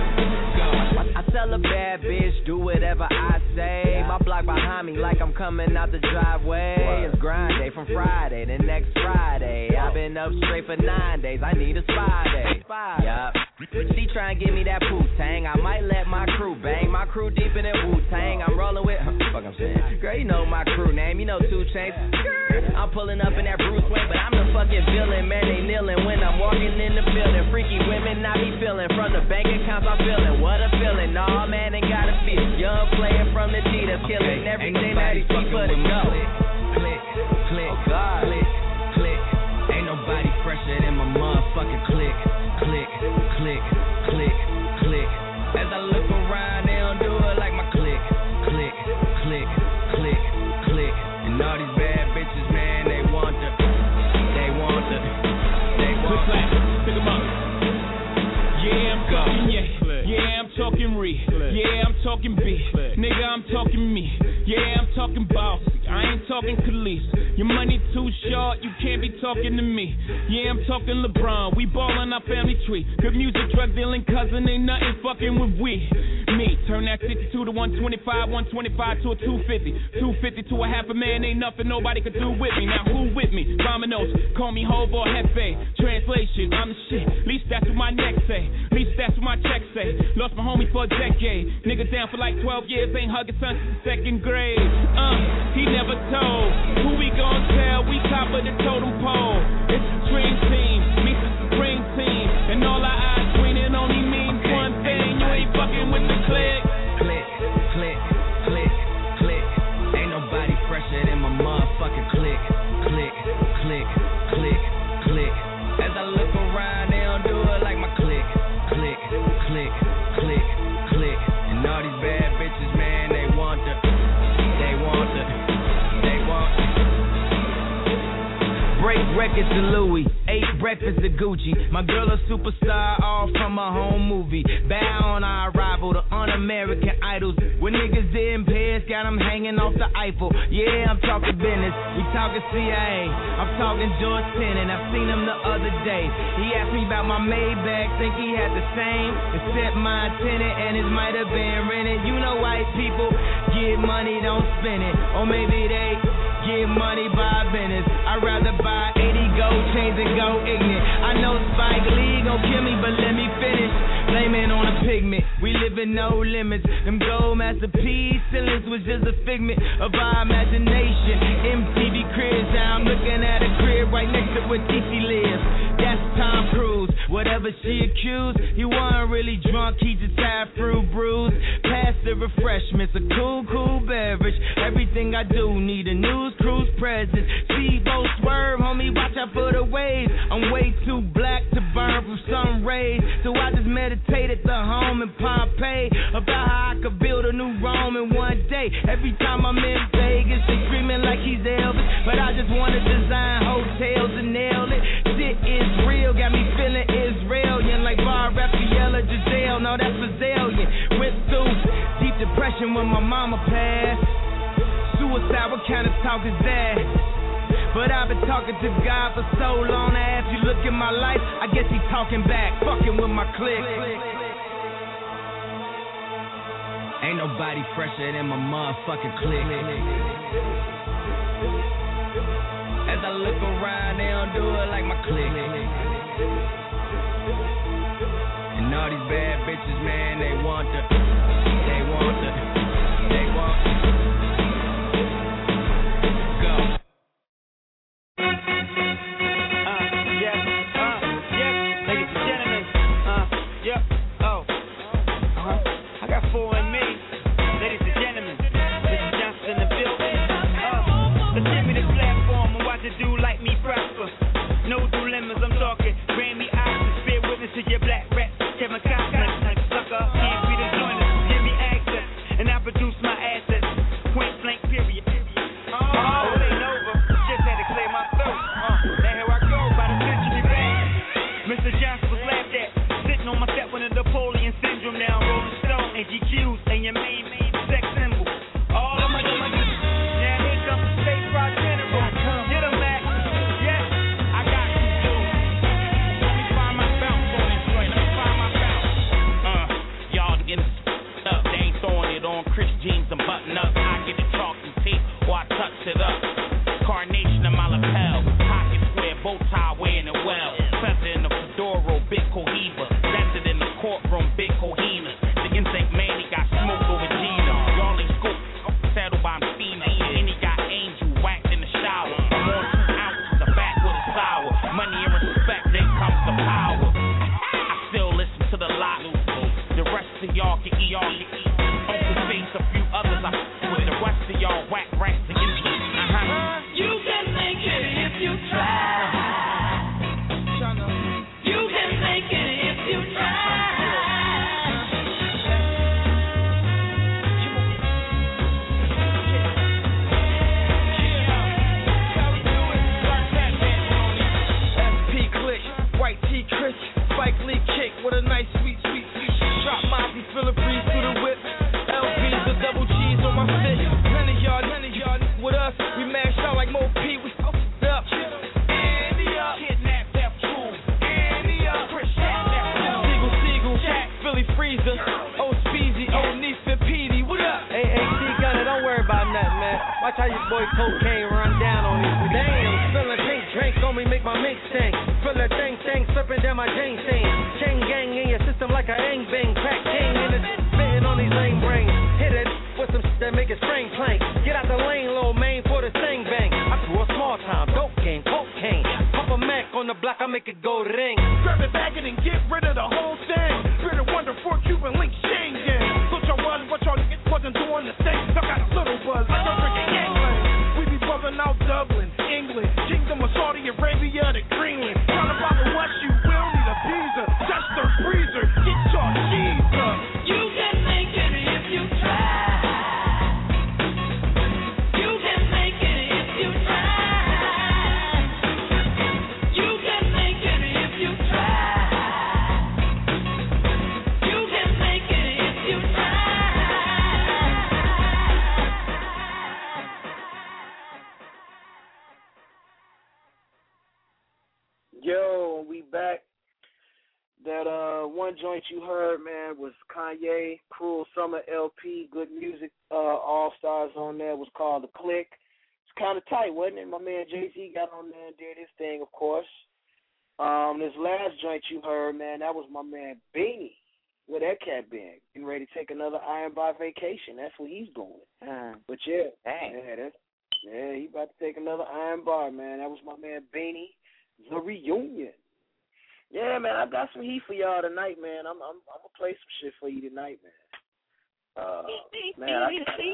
I tell a bad bitch, do whatever I say. My block behind me like I'm coming out the driveway. It's grind day from Friday to next Friday. I've been up straight for nine days, I need a spy day. Yup. She try and give me that poo-tang. I might let my crew bang. My crew deep in that Wu-Tang. I'm rolling with, huh, fuck I'm saying. Girl, you know my crew name, you know two Chainz. I'm pulling up in that Bruce Wayne, but I'm the fucking villain. Man, they kneeling when I'm walking in the building. Freaky women I be feeling. From the bank accounts I'm feeling. What a feeling. Nah, man, ain't gotta feel. Young player from the G that's killing okay. Everything that he see for the go. Click, click, click, oh God. Click, click. Ain't nobody fresher than my motherfucking click. Click, click, click, click. As I look around, they don't do it like my click. Click, click, click, click. And all these bad bitches, man, they want the, they want the, they want the. Pick 'em up. Yeah, I'm talking, yeah. Yeah, I'm talking re. Yeah, I'm talking B. Nigga, I'm talking me. Yeah, I'm talking boss. I ain't talking Khalees. Your money too short, you can't be talking to me. Yeah, I'm talking LeBron. We ballin' our family tree. Good music, drug dealing cousin, ain't nothing fucking with we. Me, turn that sixty-two to one twenty-five, one twenty-five to a two fifty, two fifty to a half a man, ain't nothing nobody could do with me. Now who with me? Ramanos, call me Hov or Hefe. Translation, I'm the shit. Least that's what my neck say. Least that's what my check say. Lost my homie for a decade. Nigga down for like twelve years, ain't hugging son since second grade. Uh, he never told. Who we gon' tell? We top of the totem pole. It's the dream team, meets the supreme team. And all our eyes greenin' only means okay. One thing. You ain't fucking with the click. Click, click, click, click. Ain't nobody fresher than my motherfucking click. Click, click, click, click. As I look around, they don't do it like my click. Click, click, click, click. And all these bad bitches, man, they want the, they want the, they want the. Break records to Louis, eight breakfasts to Gucci. My girl a superstar, all from a home movie. Bow on our arrival to un-American idols. When niggas in Paris, got them hanging off the Eiffel. Yeah, I'm talking business, we talking C I A. I'm talking George Tenet, I've seen him the other day. He asked me about my Maybach, think he had the same. Except my tenant and his might have been rented. You know white people get money, don't spend it. Or maybe they get money by business. I'd rather buy eighty gold chains and go ignorant. I know Spike Lee gon' kill me, but let me finish. Blame it on a pigment. We live in no limits. Them gold masterpiece ceilings was just a figment of our imagination. M T V cribs, now I'm looking at a crib right next to where T C lives. That's Tom Cruise. Whatever she accused, he wasn't really drunk, he just had fruit brews. Pass the refreshments, a cool, cool beverage. Everything I do need a news cruise presence. Seaboat swerve, homie, watch out for the waves. I'm way too black to burn from sun rays, so I just meditate at the home in Pompeii about how I could build a new Rome in one day. Every time I'm in Vegas, they screaming like he's Elvis, but I just wanna design hotels and nail it. Still vision when my mama passed. Suicide, what kind of talk is that? But I've been talking to God for so long. Now if you look at my life, I guess he talking back, fucking with my clique. Ain't nobody fresher than my motherfucking clique. As I look around, they don't do it like my clique. And all these bad bitches, man, they want the, they want the, they want the. Go. Uh, yes, uh, yes, ladies and gentlemen, uh, yep, oh, uh-huh, I got four in me, ladies and gentlemen, Mister Johnson in the building, uh, let's give me the platform and watch a dude like me prosper, no dilemmas, I'm talking, Grammy Oscars, bear witness to your black rap. Kevin Costner, sucker, can't be the joiners. Give me access, and I produce my assets. Point blank, period. Oh, it ain't over. Just had to clear my throat. Uh, now here I go, by the century back. Mister Johnson was laughed at, sitting on my step with a Napoleon syndrome. Now Rolling Stone and G Qs and your main main sex symbol. All of my now here comes the State Rock General. Get him back. Yes, I got you, dude. Let me find my bounce on this joint. Let me find my Y'all getting up, they ain't throwing it on Chris jeans and button up. I get it chalk and tape or I touch it up. Carnation in my lapel, pocket square, bow tie wearing it well. Feather in the fedora, big cohiba. Desert in the courtroom, big cohiba. The instinct man, he got smoked over Gina. Y'all ain't scoop, saddled by Fina. And he got angel whacked in the shower. I'm on two ounces, the back with a sour. Money and respect, then comes the power. I still listen to the lot. The rest of y'all can eat all you eat. Uncle Face, a few others I with the rest of y'all whack rats and idiots. Uh-huh. You can make it if you try. You can make it if you try. S P Click, White T Chris, Spike Lee kick with a nice sweet sweet sweet. Drop Mozzie, feel a breeze through the whip. L B's the double G's on my fit. None of y'all, none of y'all with us. We mash out like Mo P. We up. Andy up. Kidnap that fool. Andy up. Chris Seagull, Seagull. Philly Freezer. Oh, Speezy. Oh, Neefa Petey. What up? Hey, hey, C-Gunner, don't worry about nothing, man. Watch how your boy Cocaine run down on these. Damn, spilling pink drink on me, make my mink stink. Feel that thing, thing, slipping down my chain thing. Chain gang in your system like a ang bang. Crack king in it, spitting on these lame brains. Hit it with some shit that make it spring plank. Get out the lane, little main, for the sing bang. I threw a small time, dope game, cocaine. Pop a Mac on the block, I make it go ring. Grab it, bag it, and get rid of the whole thing. Fear the wonder for Cuban link Schengen. Thought y'all was, but y'all niggas wasn't doing the same. Y'all got a little buzz, like a freaking England. We be buzzing out Dublin, England, Kingdom of Saudi Arabia to Greenland. Trying to follow what you will, need a visa. Just a freezer, get your cheese up. You can make it if you try. You can make it if you try. You can make it if you try. You can make it if you try. Yo, we back. That uh one joint you heard, man, was Kanye, Cruel Summer L P, good music, uh, all stars on there, was called The Click. It's kind of tight, wasn't it? My man Jay-Z got on there and did his thing, of course. Um, this last joint you heard, man, that was my man Beanie. Where that cat been? Getting ready to take another Iron Bar vacation. That's what he's doing. Mm. But yeah, Dang. yeah, that's, yeah, he about to take another Iron Bar, man. That was my man Beanie, The Reunion. Yeah, man, I got some heat for y'all tonight, man. I'm I'm I'm gonna play some shit for you tonight, man. Uh, man, I,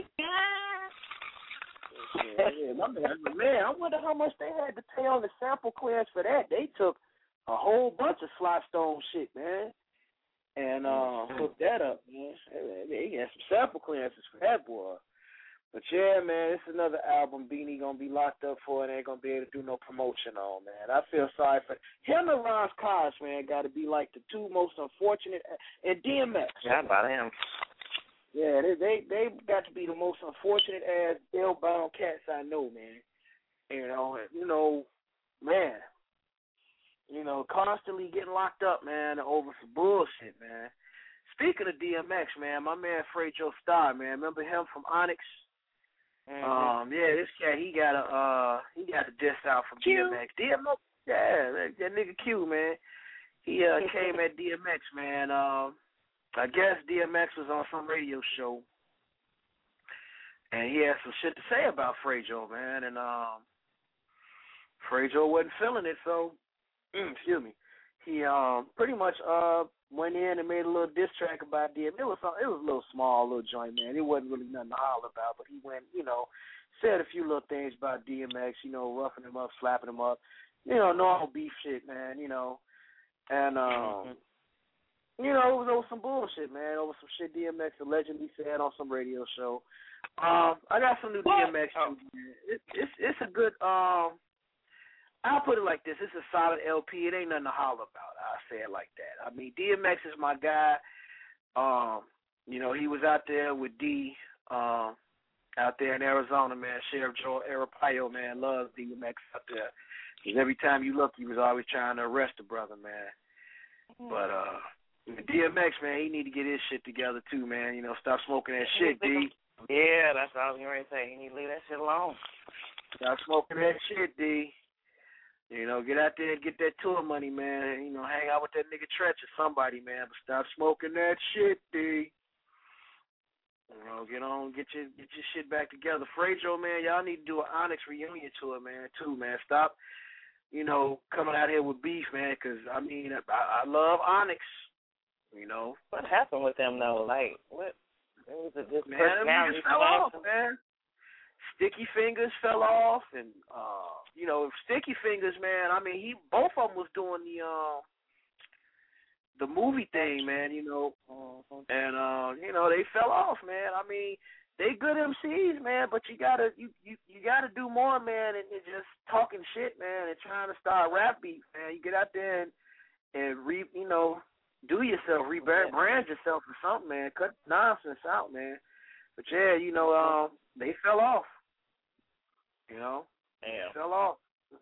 yeah, yeah, my man, man, I wonder how much they had to pay on the sample clearance for that. They took a whole bunch of Sly Stone shit, man, and uh, hooked that up, man. They got some sample clearances for that boy. But yeah, man, it's another album Beanie gonna be locked up for and ain't gonna be able to do no promotion on, man. I feel sorry for him and Ron Koss, man. Got to be like the two most unfortunate, and D M X. Yeah, about him. Yeah, they they they got to be the most unfortunate ass bail-bound cats I know, man. You know, you know, man. You know, constantly getting locked up, man, over some bullshit, man. Speaking of D M X, man, my man Frejo Star, man, remember him from Onyx? Mm-hmm. Um, yeah, this cat, he got a uh, he got a diss out from Q. D M X. D M X, yeah, that, that nigga Q, man. He uh, came at D M X, man. Um, I guess D M X was on some radio show, and he had some shit to say about Frejo, man, and um, Frejo wasn't feeling it, so. Excuse me. He um pretty much uh went in and made a little diss track about D M X. It was it was a little small, little joint, man. It wasn't really nothing to holler about, but he went, you know, said a few little things about D M X, you know, roughing him up, slapping him up, you know, normal beef shit, man, you know, and um, mm-hmm. you know, it was over some bullshit, man, over some shit D M X allegedly said on some radio show. Um, I got some new what? D M X. Oh. It, it's it's a good um. I'll put it like this. It's a solid L P. It ain't nothing to holler about. I'll say it like that. I mean, D M X is my guy. Um, you know, he was out there with D um, out there in Arizona, man. Sheriff Joe Arpaio, man, loves D M X out there. Because every time you look, he was always trying to arrest the brother, man. Mm-hmm. But uh, D M X, man, he need to get his shit together, too, man. You know, stop smoking that shit, D. Yeah, that's what I was going to say. He need to leave that shit alone. Stop smoking that shit, D. You know, get out there and get that tour money, man. You know, hang out with that nigga Tretch or somebody, man. But stop smoking that shit, D. You know, get on, get your get your shit back together. Frejo, man, y'all need to do an Onyx reunion tour, man, too, man. Stop, you know, coming out here with beef, man, because, I mean, I, I love Onyx, you know. What happened with them, though? Like, what? It was a just man, them fell off, man. Sticky Fingers fell off, and, uh, you know, Sticky Fingers, man, I mean, he both of them was doing the um the movie thing, man, you know, and, uh, you know, they fell off, man. I mean, they good M Cs, man, but you gotta, you, you, you gotta do more, man, and, and just talking shit, man, and trying to start rap beats, man. You get out there and, and re, you know, do yourself, rebrand yourself or something, man. Cut nonsense out, man. But, yeah, you know, um, they fell off. You know, Damn. fell off.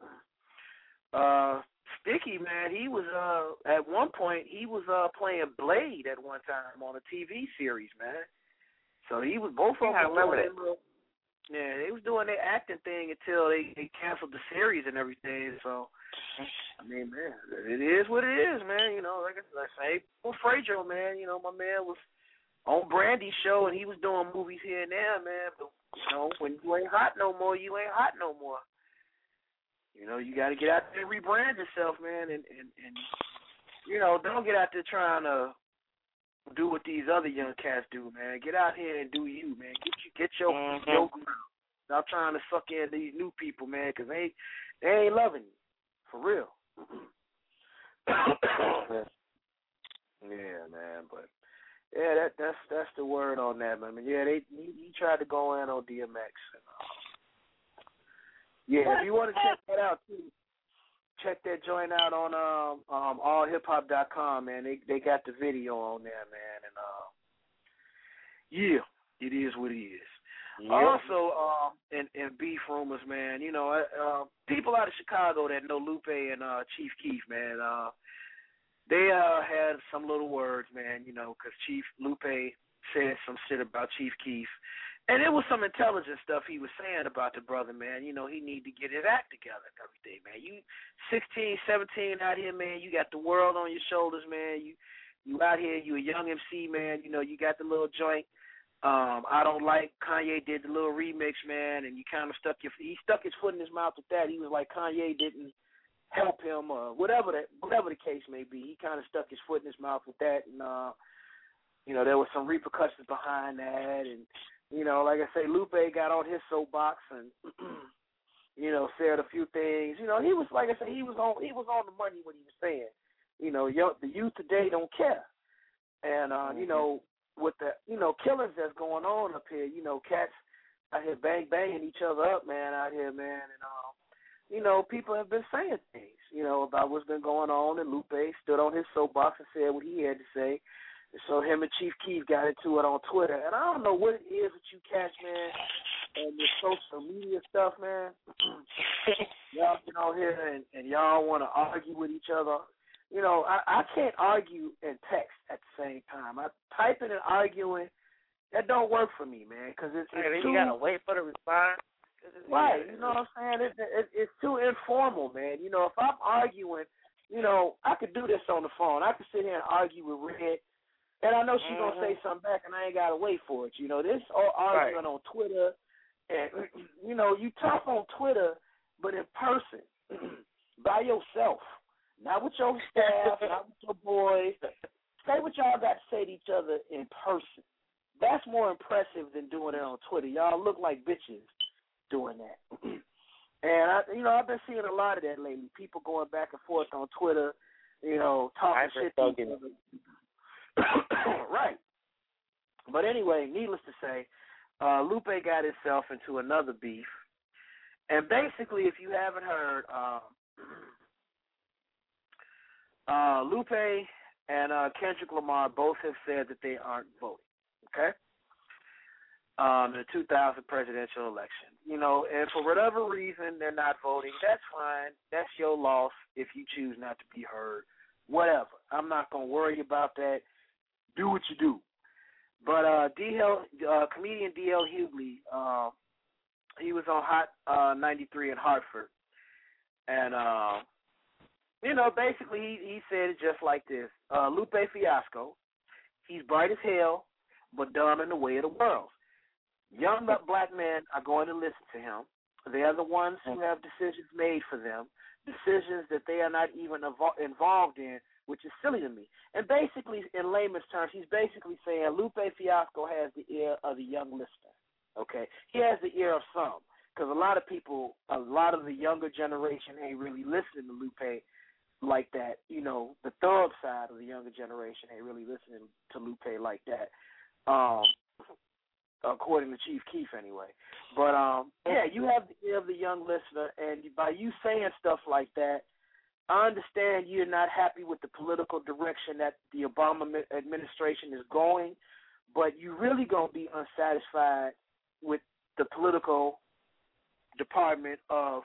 Uh, Sticky, man, he was uh at one point he was uh playing Blade at one time on a T V series, man. So he was both of them. I remember that. Little, yeah, they was doing their acting thing until they, they canceled the series and everything. So I mean, man, it is what it is, man. You know, like I, like I say, well, Frejo, man, you know, my man was on Brandy's show and he was doing movies here and there, man. But you know, when you ain't hot no more, you ain't hot no more. You know, you got to get out there and rebrand yourself, man, and, and, and, you know, don't get out there trying to do what these other young cats do, man. Get out here and do you, man. Get you, get your, mm-hmm. your ground. Stop trying to suck in these new people, man, because they, they ain't loving you, for real. Yeah, man, but. Yeah, that that's that's the word on that, man. I mean, yeah, they he, he tried to go in on D M X. And, uh, yeah, if you want to check that out too, check that joint out on um um all hip hop dot com, man. They they got the video on there, man, and uh, yeah, it is what it is. Yep. Also, um, in, in beef rumors, man, you know, uh, people out of Chicago that know Lupe and uh, Chief Keef, man. Uh, They uh, had some little words, man, you know, because Chief Lupe said some shit about Chief Keef. And it was some intelligent stuff he was saying about the brother, man. You know, he need to get his act together and everything, man. You sixteen, seventeen out here, man. You got the world on your shoulders, man. You you out here, you a young M C, man. You know, you got the little joint. Um, I Don't Like, Kanye did the little remix, man, and you kind of stuck your, he stuck his foot in his mouth with that. He was like, Kanye didn't help him, or whatever that, whatever the case may be. He kind of stuck his foot in his mouth with that, and uh, you know, there was some repercussions behind that, and you know, like I say, Lupe got on his soapbox and you know, said a few things. You know, he was, like I say, he was on, he was on the money what he was saying. You know, the youth today don't care, and uh, mm-hmm. you know, with the you know killings that's going on up here, you know, cats out here bang banging each other up, man, out here, man, and um. You know, people have been saying things, you know, about what's been going on, and Lupe stood on his soapbox and said what he had to say. So him and Chief Keef got into it on Twitter, and I don't know what it is that you catch, man, and your social media stuff, man. Y'all get on here and, and y'all want to argue with each other. You know, I, I can't argue and text at the same time. I typing and arguing, that don't work for me, man, because it's, it's hey, too. You gotta wait for the response. Right, you know what I'm saying? It, it, it's too informal, man. You know, if I'm arguing, you know, I could do this on the phone. I could sit here and argue with Red, and I know she's mm-hmm. gonna say something back, and I ain't gotta wait for it. You know, this all arguing right. on Twitter, and you know, you talk on Twitter, but in person, by yourself, not with your staff, not with your boys. Say what y'all got to say to each other in person. That's more impressive than doing it on Twitter. Y'all look like bitches doing that. And I, you know, I've been seeing a lot of that lately. People going back and forth on Twitter, you know, talking shit to each other. Right. But anyway, needless to say, uh, Lupe got himself into another beef. And basically, if you haven't heard, uh, uh, Lupe and uh, Kendrick Lamar both have said that they aren't voting. Okay. Um, the two thousand presidential election. You know, and for whatever reason they're not voting, that's fine. That's your loss if you choose not to be heard. Whatever. I'm not going to worry about that. Do what you do. But uh, D L, uh, comedian D L Hughley, uh, he was on Hot uh, ninety-three in Hartford. And, uh, you know, basically he, he said it just like this. Uh, Lupe Fiasco, he's bright as hell, but dumb in the way of the world. Young black men are going to listen to him. They are the ones who have decisions made for them, decisions that they are not even evol- involved in, which is silly to me. And basically, in layman's terms, he's basically saying Lupe Fiasco has the ear of the young listener, okay? He has the ear of some, because a lot of people, a lot of the younger generation ain't really listening to Lupe like that. You know, the thug side of the younger generation ain't really listening to Lupe like that. Um... according to Chief Keef anyway. But, um, yeah, you have the ear of the young listener, and by you saying stuff like that, I understand you're not happy with the political direction that the Obama administration is going, but you're really going to be unsatisfied with the political department of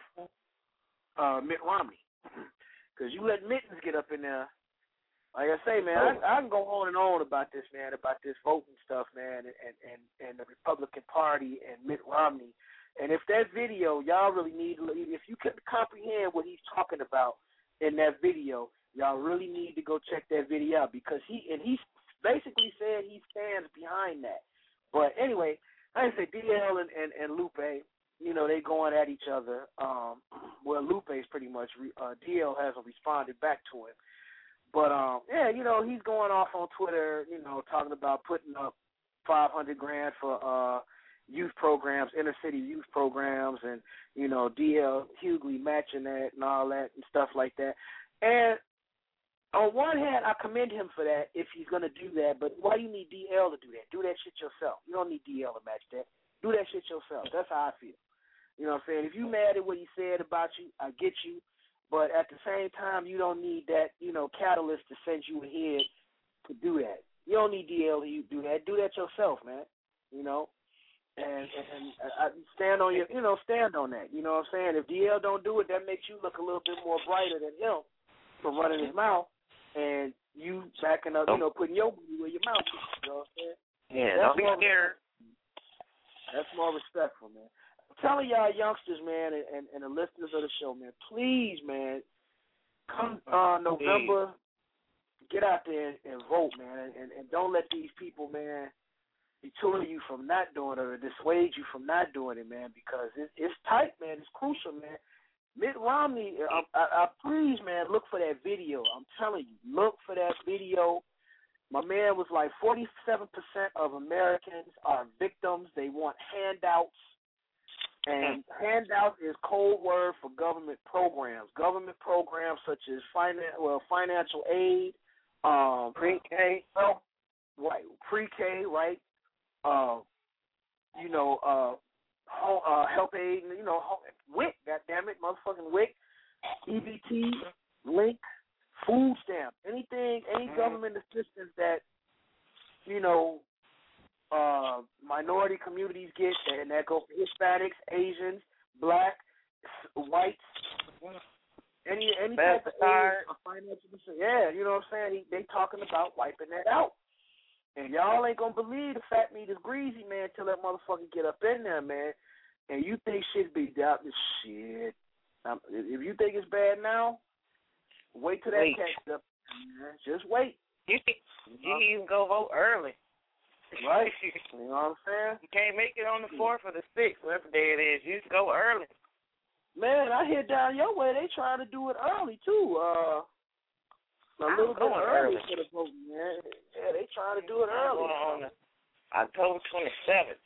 uh, Mitt Romney. Because you let Mittens get up in there. Like I say, man, I, I can go on and on about this, man, about this voting stuff, man, and, and, and the Republican Party and Mitt Romney. And if that video, y'all really need, if you can comprehend what he's talking about in that video, y'all really need to go check that video out, because he, and he basically said he stands behind that. But anyway, like I say, D L and, and, and Lupe, you know, they going at each other. Um, well, Lupe's pretty much, uh, D L hasn't responded back to him. But, um, yeah, you know, he's going off on Twitter, you know, talking about putting up five hundred grand for uh, youth programs, inner city youth programs, and, you know, D L Hughley matching that and all that and stuff like that. And on one hand, I commend him for that if he's going to do that, but why do you need D L to do that? Do that shit yourself. You don't need D L to match that. Do that shit yourself. That's how I feel. You know what I'm saying? If you mad at what he said about you, I get you. But at the same time, you don't need that, you know, catalyst to send you ahead to do that. You don't need D L to do that. Do that yourself, man. You know, and and I stand on your, you know, stand on that. You know what I'm saying? If D L don't do it, that makes you look a little bit more brighter than him for running his mouth, and you backing up, you know, putting your money where your mouth is. You know what I'm saying? Yeah, that's don't be scared. That's more respectful, man. Telling y'all youngsters, man, and, and, and the listeners of the show, man, please, man, come uh, November, get out there and, and vote, man, and, and, and don't let these people, man, deter you from not doing it or dissuade you from not doing it, man, because it, it's tight, man. It's crucial, man. Mitt Romney, I, I, I please, man, look for that video. I'm telling you, look for that video. My man was like forty-seven percent of Americans are victims. They want handouts. And handout is code word for government programs. Government programs such as finan- well, financial aid, um, pre-K, well, right, pre-K, right, uh, you know, uh, home, uh, help aid, you know, home, W I C, goddammit, motherfucking W I C, E B T, Link, food stamp, anything, any government assistance that you know, uh, minority communities get, and that goes for Hispanics, Asians, black, whites, any any type of age or financial. Yeah, you know what I'm saying? He, they talking about wiping that out. And y'all ain't gonna believe the fat meat is greasy, man, till that motherfucker get up in there, man. And you think shit be down this shit. Um, if you think it's bad now, wait till that wait. catches up. Man. Just wait. You you can go vote early. Right. You know what I'm saying? You can't make it on the fourth or the sixth, whatever day it is. You just go early. Man, I hear down your way they trying to do it early too. Uh, a little bit early for the voting, man. Yeah, they trying to do it early. On October twenty-seventh.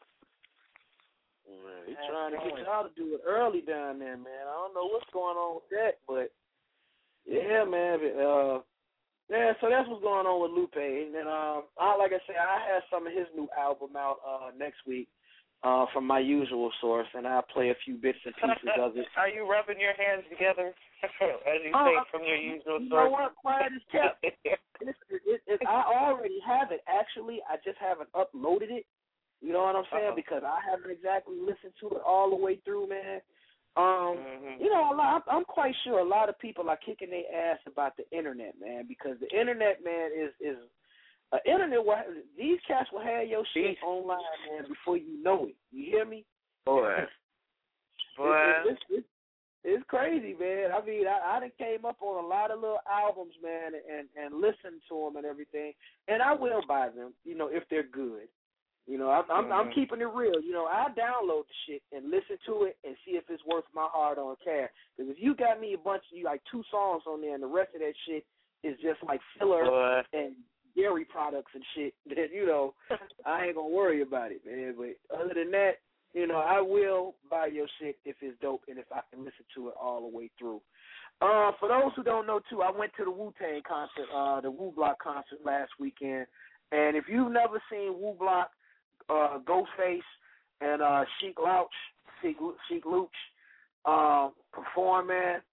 Man, they trying to get y'all to do it early down there, man. I don't know what's going on with that, but yeah, man. Uh, yeah, so that's what's going on with Lupe. And then, um, I, like I said, I have some of his new album out uh, next week. Uh, from my usual source, and I'll play a few bits and pieces of it. Are you rubbing your hands together, as you uh, say, from your usual you source? You know what? Quiet as kept. it, it, it, it, I already have it, actually. I just haven't uploaded it. You know what I'm saying? Uh-oh. Because I haven't exactly listened to it all the way through, man. Um, mm-hmm. You know, a lot, I'm quite sure a lot of people are kicking their ass about the internet, man, because the internet, man, is is Uh, internet, will, these cats will have your shit online, man, before you know it. You hear me? Boy. Boy. It's, it's, it's, it's crazy, man. I mean, I, I done came up on a lot of little albums, man, and, and listened to them and everything. And I will buy them, you know, if they're good. You know, I'm, I'm, mm-hmm. I'm keeping it real. You know, I download the shit and listen to it and see if it's worth my hard-earned cash. Because if you got me a bunch of, you like two songs on there and the rest of that shit is just like filler Boy. and dairy products and shit, that, you know, I ain't gonna worry about it, man. But other than that, you know, I will buy your shit if it's dope and if I can listen to it all the way through. Uh, for those who don't know, too, I went to the Wu-Tang concert, uh, the Wu Block concert last weekend. And if you've never seen Wu Block, uh, Ghostface, and uh, Sheek Louch, Sheek, Sheek Louch uh, perform, man,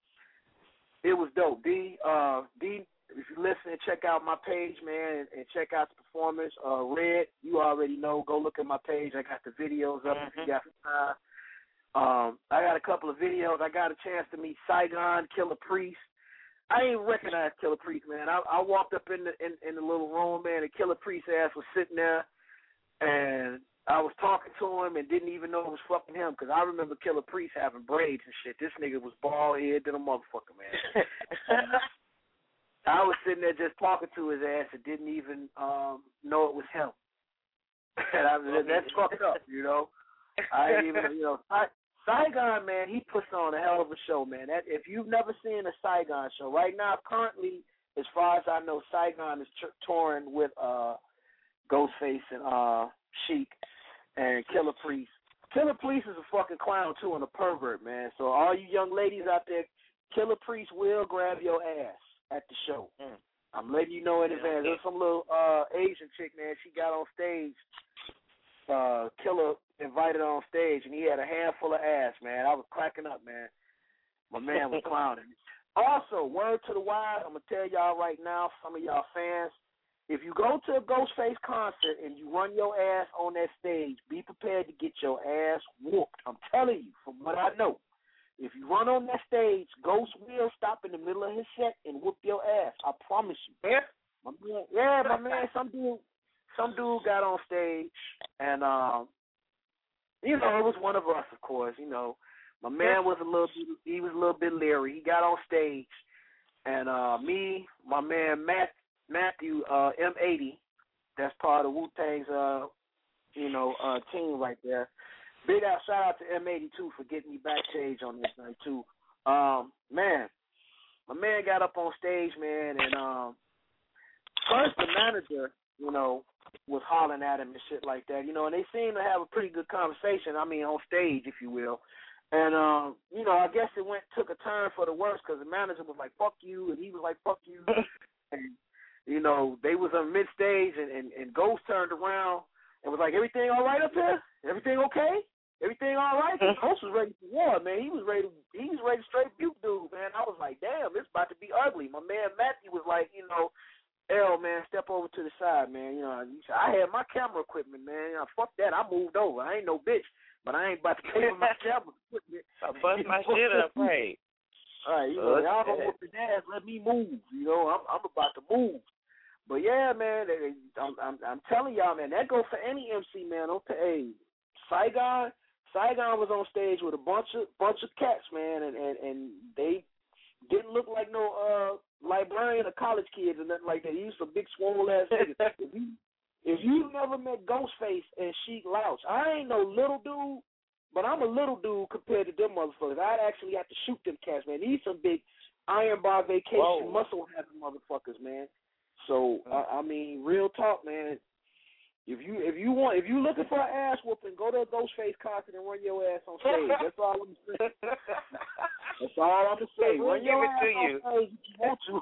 it was dope. D, uh, D, if you listen, check out my page, man, and, and check out the performance. Uh, Red, you already know. Go look at my page. I got the videos up mm-hmm. if you got some time. Um, I got a couple of videos. I got a chance to meet Saigon, Killer Priest. I ain't recognize Killer Priest, man. I, I walked up in the in, in the little room, man, and Killer Priest's ass was sitting there, and I was talking to him and didn't even know it was fucking him because I remember Killer Priest having braids and shit. This nigga was bald-headed than a motherfucker, man. I was sitting there just talking to his ass and didn't even um, know it was him. And I was, that's fucked up, you know. I didn't even, you know, I, Saigon, man, he puts on a hell of a show, man. That, if you've never seen a Saigon show, right now, currently, as far as I know, Saigon is t- touring with uh, Ghostface and uh, Sheik and Killer Priest. Killer Priest is a fucking clown, too, and a pervert, man. So all you young ladies out there, Killer Priest will grab your ass at the show. Mm. I'm letting you know in advance. There's some little uh, Asian chick, man. She got on stage. Uh, Killer invited on stage, and he had a handful of ass, man. I was cracking up, man. My man was clowning. Also, word to the wise, I'm going to tell y'all right now, some of y'all fans, if you go to a Ghostface concert and you run your ass on that stage, be prepared to get your ass whooped. I'm telling you, from what I know. If you run on that stage, Ghost will stop in the middle of his set and whoop your ass. I promise you. Yeah, my man, yeah, my man. Some dude, some dude got on stage, and um, you know, it was one of us, of course. You know, my man was a little bit, he was a little bit leery. He got on stage, and uh, me, my man Matt, Matthew uh, M eighty, that's part of Wu-Tang's, uh, you know, uh, team right there. Big out, shout out to M eighty-two for getting me backstage on this night, too. Um, man, my man got up on stage, man, and um, first the manager, you know, was hollering at him and shit like that, you know, and they seemed to have a pretty good conversation, I mean, on stage, if you will. And, um, you know, I guess it went took a turn for the worse because the manager was like, fuck you, and he was like, fuck you. And, you know, they was on mid-stage, and, and, and Ghost turned around and was like, everything all right up here? Everything okay? Everything all right? The Ghost was ready for war, man. He was ready to, he was ready to straight buke dude, man. I was like, damn, it's about to be ugly. My man Matthew was like, you know, L, man, step over to the side, man. You know, I had my camera equipment, man. You know, fuck that. I moved over. I ain't no bitch, but I ain't about to pay for my camera equipment. I bust my shit up, right? All right, you know, y'all don't whoop his ass. Let me move. You know, I'm I'm about to move. But yeah, man, I'm I'm, I'm telling y'all, man, that goes for any M C, man. Don't hey, Saigon, Saigon was on stage with a bunch of bunch of cats, man, and and, and they didn't look like no uh. librarian or college kids and nothing like that. He was some big swole ass niggas. if you if you never met Ghostface and Sheek Louch, I ain't no little dude, but I'm a little dude compared to them motherfuckers. I'd actually have to shoot them cats, man. These some big iron bar vacation Whoa. muscle having motherfuckers, man. So I, I mean, real talk, man. If you if you want if you looking for an ass whooping, go to a Ghostface concert and run your ass on stage. That's all I'm saying. That's all I'm gonna say. We'll run your give ass it to on you. stage if you want to.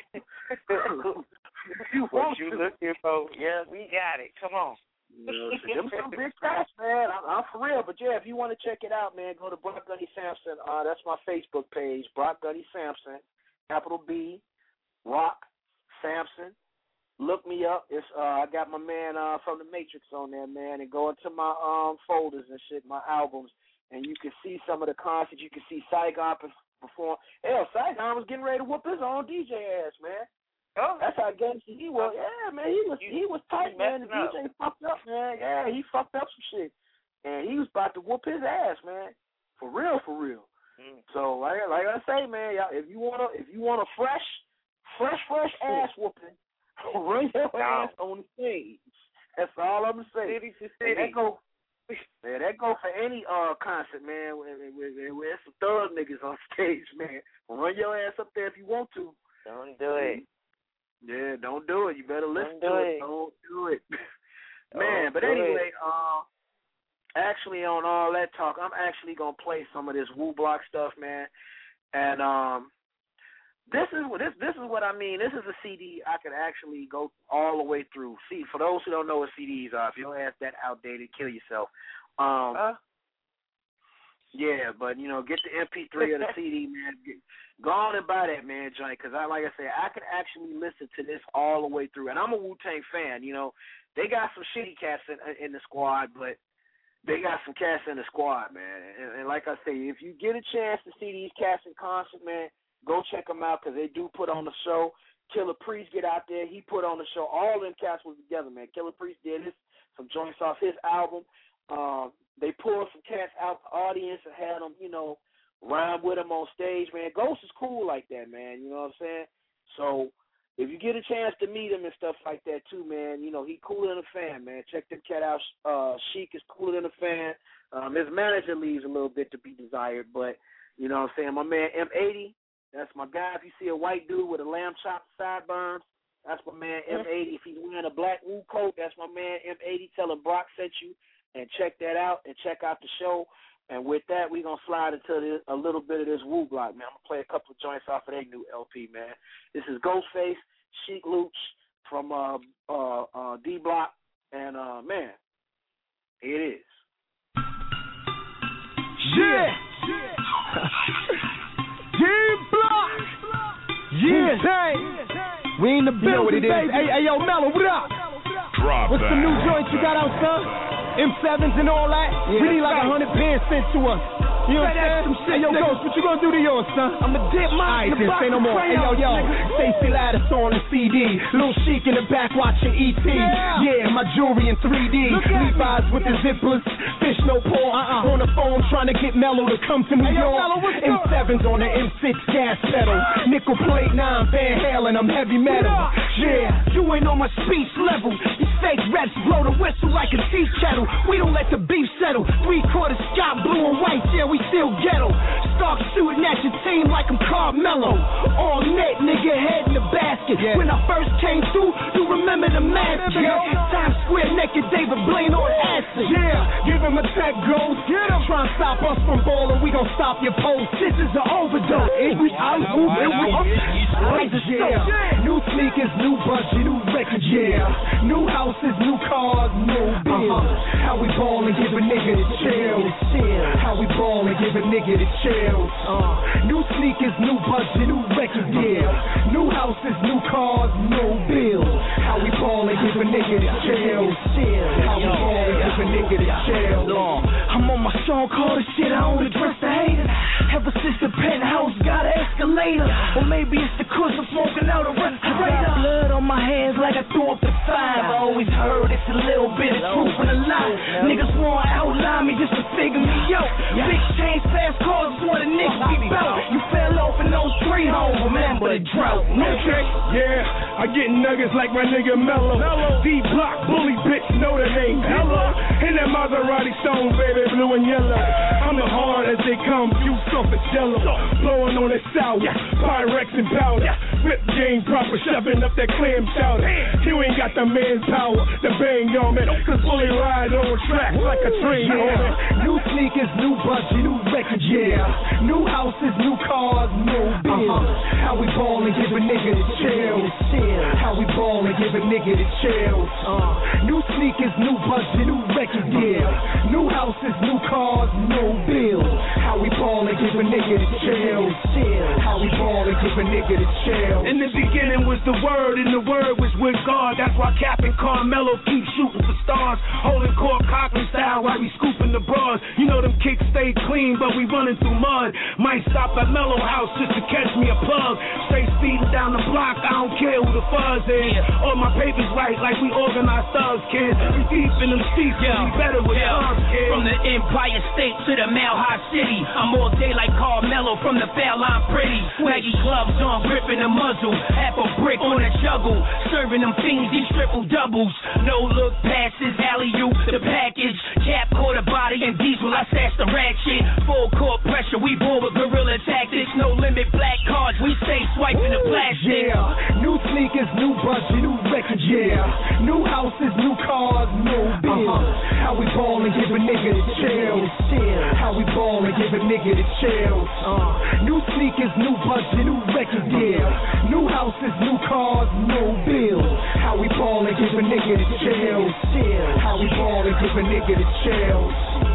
if you what want you to. looking for? Yeah, we got it. Come on. You know, them some big cats, man. I'm, I'm for real. But yeah, if you want to check it out, man, go to Brock Gunny Sampson. Uh, that's my Facebook page, Brock Gunny Sampson, capital B, Rock Sampson. Look me up. It's uh, I got my man uh, from the Matrix on there, man, and go into my um folders and shit, my albums, and you can see some of the concerts. You can see Saigon perform. Hell, Saigon was getting ready to whoop his own D J ass, man. Oh, that's how gangster he was. Yeah, man, he was he was tight, man. The D J fucked up, man. Yeah, he fucked up some shit, and he was about to whoop his ass, man. For real, for real. Mm. So like like I say, man, y'all, if you wanna if you want a fresh, fresh, fresh ass whooping. Run your ass on the stage. That's all I'm gonna say. City to city. That go, yeah, that go for any uh concert, man. Where, where, where there's some thug niggas on stage, man. Run your ass up there if you want to. Don't do it. Yeah, don't do it. You better listen don't do to it. it. Don't do it, man. But anyway, uh, actually on all that talk, I'm actually gonna play some of this Woo Block stuff, man, and um. This is this this is what I mean. This is a C D I could actually go all the way through. See, for those who don't know what C Ds are, if you don't have that outdated, kill yourself. Um, uh, yeah, but you know, get the M P three or the C D, man. Get, go on and buy that, man, joint. Because I, like I said, I could actually listen to this all the way through. And I'm a Wu-Tang fan. You know, they got some shitty cats in, in the squad, but they got some cats in the squad, man. And, and like I say, if you get a chance to see these cats in concert, man. Go check them out because they do put on the show. Killer Priest get out there. He put on the show. All them cats was together, man. Killer Priest did his, some joints off his album. Um, they pulled some cats out the audience and had them, you know, rhyme with them on stage, man. Ghost is cool like that, man. You know what I'm saying? So if you get a chance to meet him and stuff like that too, man, you know, he cooler than a fan, man. Check them cat out. Uh, Sheek is cooler than a fan. Um, his manager leaves a little bit to be desired, but, you know what I'm saying? My man M eighty, that's my guy. If you see a white dude with a lamb chop sideburns, that's my man M eighty. If he's wearing a black Woo coat, that's my man M eighty. Tell him Brock sent you, and check that out and check out the show. And with that, we're going to slide into this, a little bit of this Woo Block, man. I'm going to play a couple of joints off of their new L P, man. This is Ghostface, Sheek Louch from uh, uh, uh, D Block, and, uh, man, it is. Yeah! D-Block! Yeah! Hey! We in the building, you know what it is. Hey, hey, yo, Mello, what up? Drop What's that. the new joints you got out, son? M sevens and all that? Yeah, we need like a hundred pairs sent to us. You know what I'm saying? Hey, yo, Ghost, what you gonna do to yours, son? I'ma dip mine. Alright, then say no more. Hey, yo, yo, Stacey Lattice on the C D. Lil Sheek in the back watching E T. Yeah, yeah, my jewelry in three D. Levi's with the zippers. Fish no paw. Uh-uh. On the phone trying to get Mello to come to New hey, York. Yo, M sevens on the M six gas pedal. Nickel plate nine, Van Halen, I'm heavy metal. Yeah, you ain't on my speech level. You fake reps blow the whistle like a tea kettle. We don't let the beef settle. Three quarters sky blue and white. Yeah, we still ghetto. Start shooting at your team like I'm Carmelo. All net, nigga, head in the basket. Yeah. When I first came through, you remember the mask. Yeah. Times Square naked, David Blaine on acid. Yeah, give him a tech goes. Get him. Try and stop us from balling, we gon' stop your post. This is an overdose. We out, we out. Yeah. New sneakers, new budget, new records. Yeah. New houses, new cars, new bills. Uh-huh. How we ball and give a nigga the chill. How we ball and give a nigga the chill. chills. Uh, new sneakers, new budget, new record deal. New houses, new cars, no bills. How we ballin', give a nigga the chills. How we ballin', give a nigga the chills. I'm on my song called the shit, I don't address the haters. Ever since the penthouse got an escalator. Or maybe it's the cause I'm smoking out a respirator. I got blood on my hands like I threw up the five. I always heard it's a little bit of truth and a lie. Niggas wanna outline me just to figure me out. Big chains, fast cars, what a nigga be bout. You fell off in those three homes, remember the drought. Okay, yeah, I get nuggets like my nigga Mello. D-Block, bully bitch, know the name. Hello, in that Maserati stone, baby, blue and yellow. I'm the hard as they come, you soft as jello. Blowing on that sour, Pyrex and powder. Whip game proper, shoving up that clam chowder. You ain't got the manpower, the bang on me. Cause bully ride on track like a train on it. New sneakers, new budget, new record, yeah. New houses, new cars, no bills. Uh-huh. How we ballin', give a nigga the chills. How we ballin', give a nigga the chills. Uh, new sneakers, new budget, new record, yeah. New houses, new cars, no bills. How we ballin', give a nigga the chills. How we ballin', give a nigga the chills. In the beginning was the word, and the word was with God. That's why Cap and Carmelo keep shooting for stars. Holding court Cochran style while we scooping the bras. You know them kicks stay clean, but we running through mud. Might stop at Mellow House just to catch me a plug. Straight speeding down the block, I don't care who the fuzz is. All my papers right, like we organized thugs, kids. We deep in them seats, yeah. We better with yeah. thugs, kids. From the Empire State to the Mile High City, I'm all day like Carmelo from the foul line pretty. Swaggy gloves on, gripping the muzzle. Half a brick on a juggle. Serving them fiends, these triple doubles. No look passes, alley-oop, the package. Cap caught a body and diesel, I stashed the ratchet. Full court pressure, we ball with guerrilla tactics. No limit black cards, we stay swiping the plastic. Yeah, new sneakers, new budget, new record, yeah. New houses, new cars, no bills. Uh-huh. How we ballin', give a nigga the chills. How we ballin', give a nigga the chills. Uh, new sneakers, new budget, new record, yeah. New houses, new cars, no bills. How we ballin', give a nigga the chills. How we ballin', give a nigga the chills.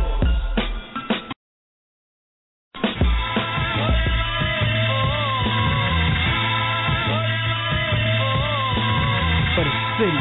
For the city,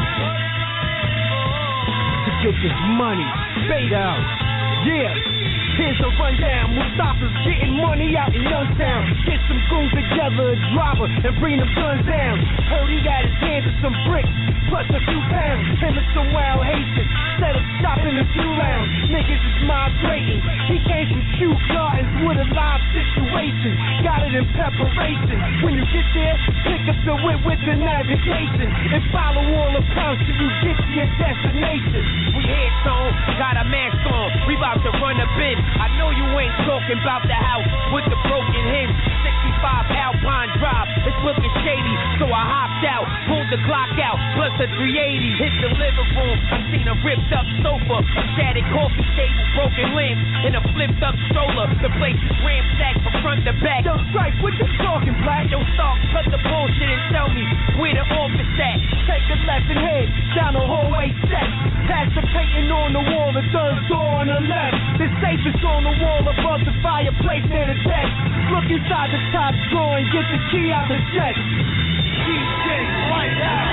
to get this money, fade out, yeah. Here's a rundown, Mustafa's getting money out in Youngstown. Get some goons together, a driver, and bring them guns down. Heard he got his hands on some bricks, plus a few pounds. Him and some wild Haitians, set up shop in the two lounge. Niggas is migrating, he came from Kew Gardens with a live situation. Got it in preparation. When you get there, pick up the whip with the navigation and follow all the pounds till you get to your destination. We heads on, got a mask on, we about to run a bid. I know you ain't talking about the house with the broken hinge. sixty-five Alpine Drive, it's looking shady, so I hopped out, pulled the clock out, plus a three eighty. Hit the living room, I seen a ripped up sofa, a shattered coffee table, broken lamps, and a flipped up stroller. The place is ramsacked from front to back. Yo, Strike, what you talking, black? Yo, Stark, cut the bullshit and tell me where the office at. Take a left and head down the hallway steps. Past the painting on the wall, the third door on the left. The safe is on the wall above the fireplace near the desk. Look inside the top drawer and get the key out the chest. D J, right out.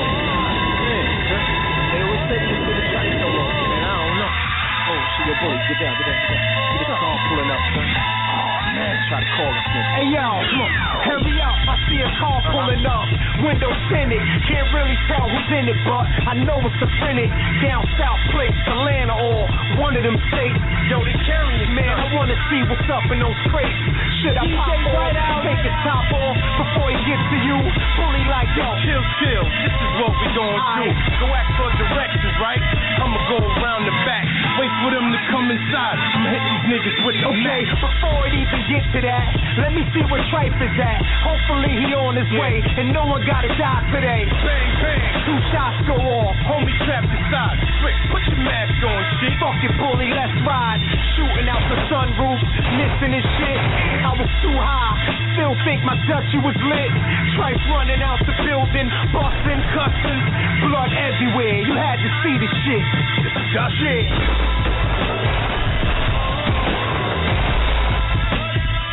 They always say you to the shot so long, man. I don't know. Oh, shit, your boy, get down, get down, get down. Get the car pulling up, son. Oh, man, try to call us, man. Hey, yo, come on, hurry up. I see a car pulling up. Window tinted. Can't really tell who's in it, but I know it's a printed. Down South Place, Atlanta, or one of them states. Yo, they carrying it, man. I wanna see what's up in those crates. Should I pop right out, take the top off before he gets to you? Fully like, yo, chill, chill. This is what we gon' do. Go ask for directions, right? I'ma go around the back. Wait for them to come inside. I'ma hit these niggas with the okay, before it even gets to that, let me see where Trife is at. Hopefully he on his yeah. way, and no one gotta die today. Bang, bang. Two shots go off. Homie trapped inside. Strick, put your mask on, shit. Fuck it, bully, let's ride. Shooting out the sunroof, missing his shit. I was too high, still think my Dutchie was lit. Trife running out the building, busting, cussing, blood everywhere. You had to see the shit. Shit.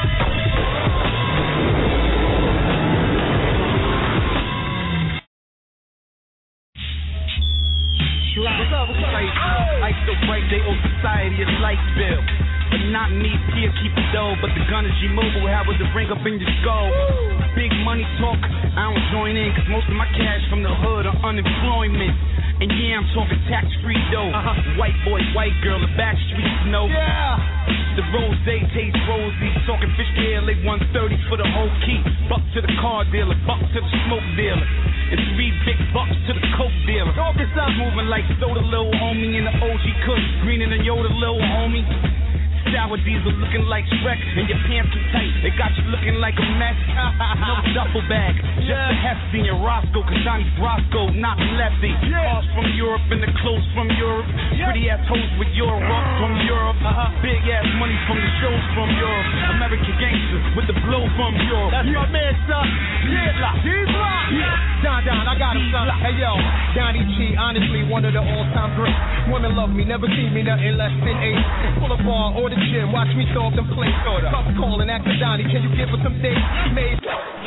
light bill. But not me, Pia keep the dough. But the gun is G-Mobile, how would the ring up in your skull? Big money talk, I don't join in, cause most of my cash from the hood are unemployment. And yeah, I'm talking tax-free dough. Uh-huh. White boy, white girl, the back streets know. Yeah. The rose taste rosy. Talking fish scale, they one thirty for the whole key. Buck to the car dealer, buck to the smoke dealer. And three big bucks to the coke dealer. Moving like soda, little homie, and the O G cook. Greener than Yoda, little homie. Sour diesel looking like Shrek, and your pants too tight, they got you looking like a mess. No duffel bag, just yeah. a hefty and Roscoe, cause Johnny Brasco, not lefty. Yeah. Cars from Europe and the clothes from Europe. Yeah. Pretty ass hoes with Europe from Europe. Uh-huh. Big ass money from the shows from Europe. American gangsters with the blow from Europe. That's yeah. my man, son. Yeah, D-Block. Yeah. Don Don, I got him, son. Hey yo, Donnie G, honestly one of the all-time greats. Women love me, never see me nothing less than eight. Full of bar or the gym, watch me throw up them plates. Tough calling, ask Donnie, can you give us some dates? Made.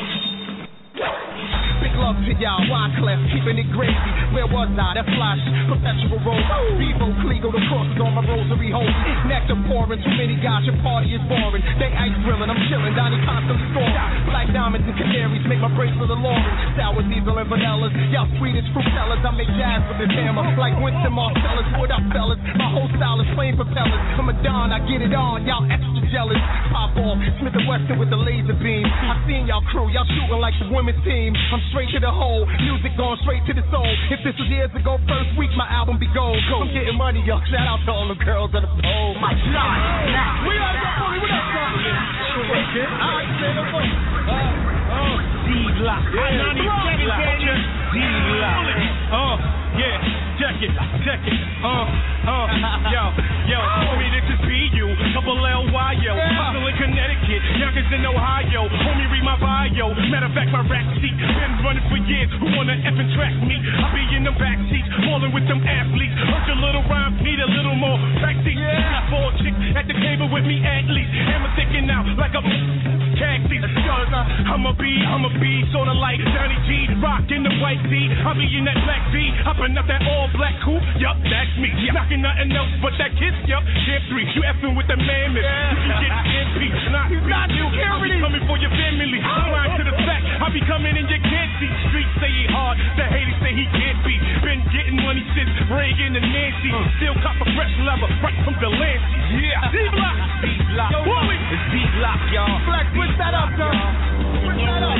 Big love to y'all, Wyclef, keeping it crazy. Where was I? That flash, perpetual roll. Bevo, Cleagle, the crosses on my rosary holy. Nectar pouring, too many guys, your party is boring. They ice grilling, I'm chilling, Donnie constantly scoring. Black diamonds and canaries make my bracelet a Lauren. Sour diesel and vanillas, y'all sweet as fruit tellers. I make jazz with this hammer, like Winston Marcellus. What up, fellas? My whole style is plain propellers. I'm a Don, I get it on, y'all extra jealous. Pop off, Smith and Wesson with the laser beam. I seen y'all crew, y'all shooting like the women's team. I'm straight to the hole, music going straight to the soul. If this was years ago, first week my album be gold. I'm getting money, yo. Shout out to all the girls on the pole. My God, now we are the only what up, son? Alright, say the voice. D-Block, ninety-seven, D-Block. Oh, yeah, check it, check it. Uh, uh, yo, yo, homie, this is B U, double L Y O. Hustle in Connecticut, youngest in Ohio. Homie, read my bio. Matter of fact, my rap sheet been running for years. Who wanna effing track me? I be in the back seats, falling with them athletes. Heard your little rhymes need a little more practice. Yeah. Four chicks at the table with me at least. Hammer sticking out like a taxi. I'm a B, I'm a B, sorta like Johnny G. Rockin' the white tee, I be in that black V. Hopping up that all black coupe, yup, that's me. Yeah. Knocking nothing else but that kiss, yup. Champ three, you effing with the mammoth. Yeah. You can get M P, not you. Not you, I be coming for your family. Line to the back, I be coming and you can't see. Streets say he hard, the haters say he can't be. Been getting money since Reagan and Nancy. Uh. Still cop a fresh leather right from Delancey. Yeah, D-Block, D-Block, it's D-Block, y'all. Black, switch that up, girl. Switch that up.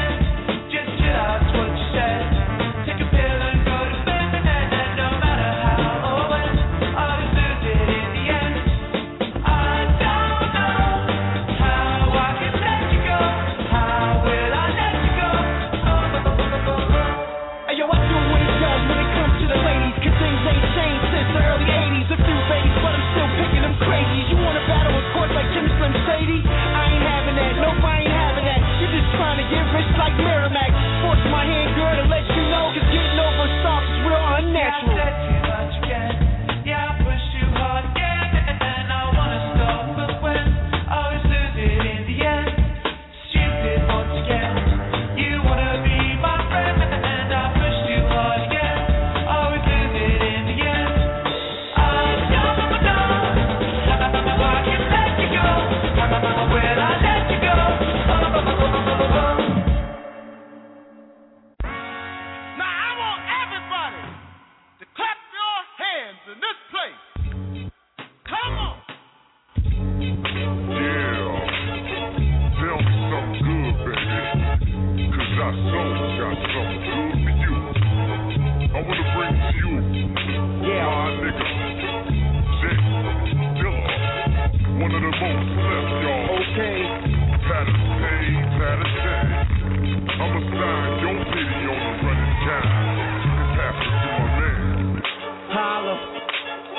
No matter how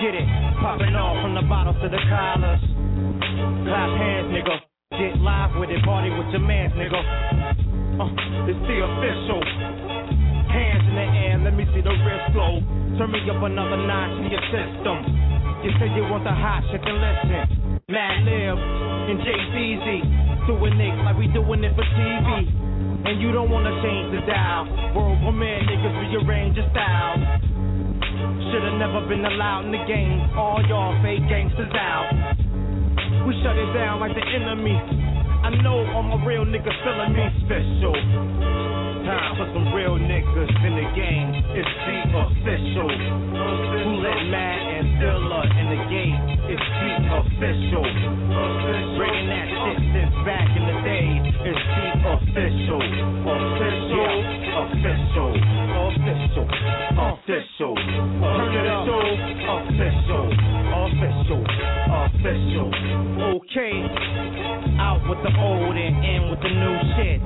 get it. Popping off from the bottles to the collars. Clap hands, nigga. Get live with it. Party with your mans, nigga. Uh, it's the official. Hands in the air, let me see the wrist flow. Turn me up another notch in your system. You say you want the hot shit, then listen. Mad Lib and Jay Z doing it like we doing it for T V. And you don't wanna change the dial. World premiere niggas rearrange your style. Should've never been allowed in the game. All y'all fake gangsters out. We shut it down like the enemy. I know all my real niggas feeling me special. Time for some real niggas in the game. It's the official. Who let Matt and Dilla in the gate? It's the official. Bringing that shit since back in the day. It's the official. Official. Official. Official. Official. Turn it up. Official. Official. Official. Okay. Out with the old and in with the new shit.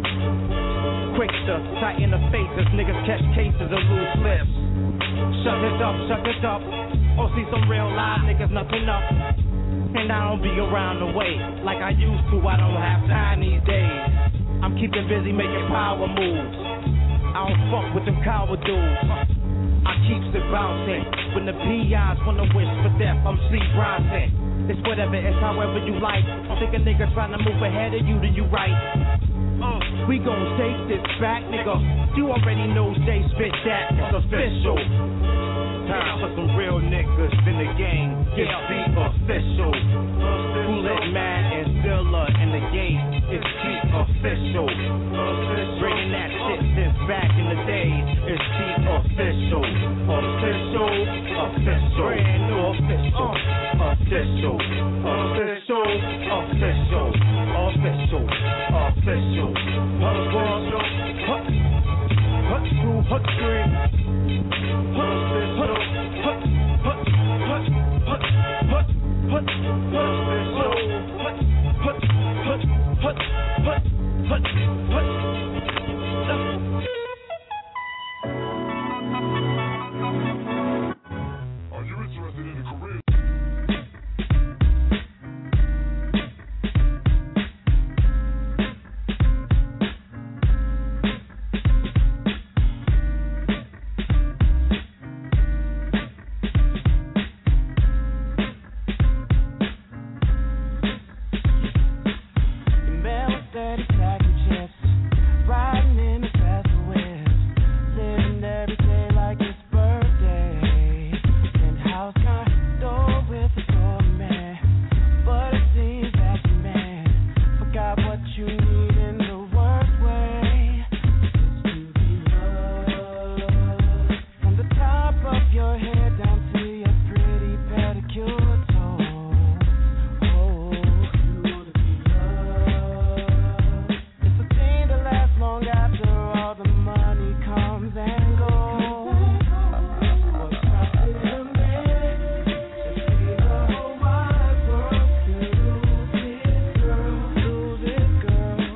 Quick to tighten the faces, niggas catch cases of loose lips. Shut it up, shut it up. Oh, see some real live niggas, nothing up. And I don't be around the way like I used to, I don't have time these days. I'm keeping busy making power moves. I don't fuck with them coward dudes. I keeps it bouncing. When the P Is wanna wish for death, I'm sleep rising. It's whatever, it's however you like. Think a nigga trying to move ahead of you, then you right. Uh, we gon' take this back, nigga. You already know Jay spit that. It's official. Time for some real niggas in the game. It's the official. Who let Matt and Dilla in the gate? It's the official. Bringing that shit since back in the days. It's the official. Official. Official. Brand new official. Official. Official. Official. Official. Official. Official. Hut. Hut two. Hut three. Hut. Hut. Hut. Hut. Hut. Hut. Hut. Hut. Official. Hut. Hut. Hut. Hut. Hut. Hut. Hut. Are you interested in a career? Girl.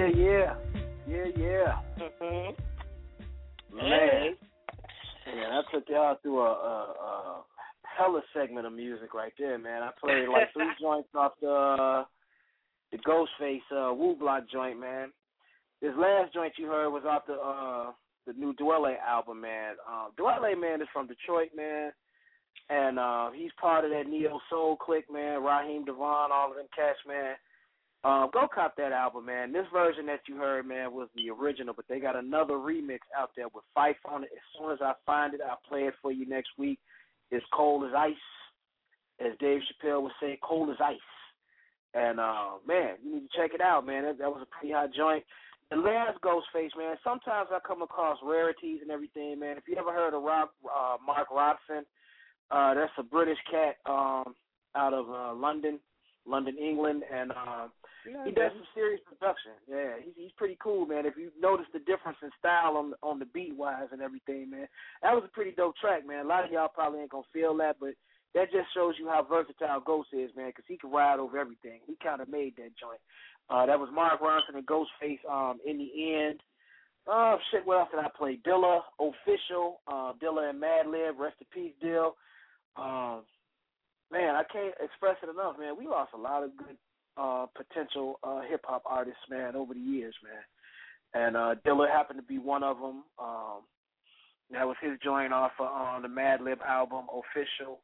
Yeah, yeah. Yeah, yeah. Mm-hmm. Man. Yeah, I took y'all through a, a, a hella segment of music right there, man. I played like three joints off the uh, the Ghostface uh, Woo Block joint, man. This last joint you heard was off the uh, the new Dwelle album, man. Um, Dwelle, man, is from Detroit, man. And uh, he's part of that Neo Soul clique, man. Raheem Devon, all of them cats, man. Um, go cop that album, man. This version that you heard, man, was the original, but they got another remix out there with Phife on it. As soon as I find it, I'll play it for you next week. It's cold as ice. As Dave Chappelle would say, cold as ice. And, uh, man, you need to check it out, man. That, that was a pretty hot joint. The last Ghostface, man, sometimes I come across rarities and everything, man. If you ever heard of Rob, uh, Mark Robson, uh, that's a British cat um, out of uh, London, London, England, and uh, yeah, he does some serious production. Yeah, he's, he's pretty cool, man. If you notice the difference in style on, on the beat-wise and everything, man, that was a pretty dope track, man. A lot of y'all probably ain't going to feel that, but that just shows you how versatile Ghost is, man, because he can ride over everything. He kind of made that joint. Uh, that was Mark Ronson and Ghostface um, in the end. Oh, shit, what else did I play? Dilla, Official, uh, Dilla and Madlib, rest in peace, Dill. Um, man, I can't express it enough, man. We lost a lot of good uh, potential uh, hip-hop artists, man, over the years, man. And uh, Dilla happened to be one of them. Um, that was his joint off uh, on the Madlib album, Official.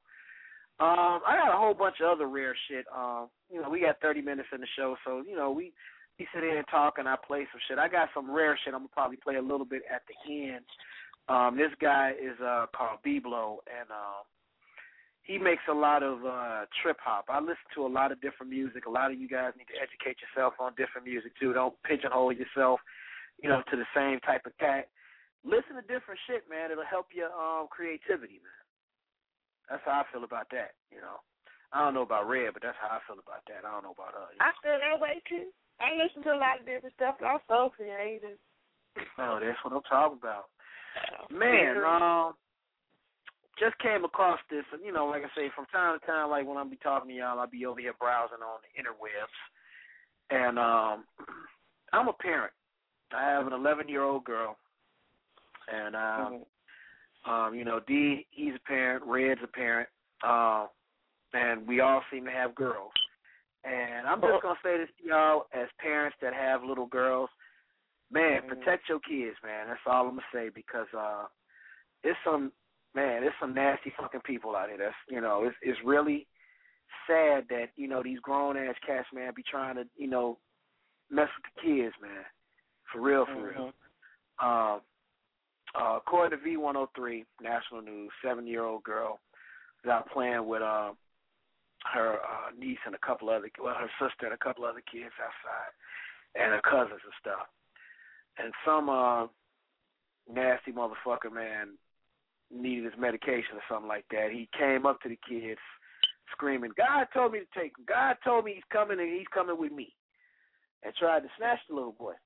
Um, I got a whole bunch of other rare shit. Um, you know, we got thirty minutes in the show, so, you know, we, we sit here and talk and I play some shit. I got some rare shit I'm going to probably play a little bit at the end. Um, this guy is uh, called B-Blow, and um, he makes a lot of uh, trip-hop. I listen to a lot of different music. A lot of you guys need to educate yourself on different music, too. Don't pigeonhole yourself, you know, to the same type of cat. Listen to different shit, man. It'll help your um, creativity, man. That's how I feel about that, you know. I don't know about Red, but that's how I feel about that. I don't know about her. I feel that way, too. I listen to a lot of different stuff. I'm so creative. Oh, that's what I'm talking about. Man, um, just came across this, and, you know, like I say, from time to time, like when I be talking to y'all, I'll be over here browsing on the interwebs. And um, I'm a parent. I have an eleven-year-old girl. And, um, mm-hmm. Um, you know, D, he's a parent, Red's a parent, uh, and we all seem to have girls. And I'm just going to say this to y'all as parents that have little girls, man, protect your kids, man. That's all I'm going to say because uh, it's some, man, it's some nasty fucking people out here. That's, you know, it's, it's really sad that, you know, these grown-ass cats, man, be trying to, you know, mess with the kids, man, for real, for mm-hmm. real. Um, Uh, according to V one oh three, National News, seven-year-old girl is out playing with uh, her uh, niece and a couple other, well, her sister and a couple other kids outside, and her cousins and stuff. And some uh, nasty motherfucker, man, needed his medication or something like that. He came up to the kids screaming, God told me to take him. God told me he's coming and he's coming with me. And tried to snatch the little boy.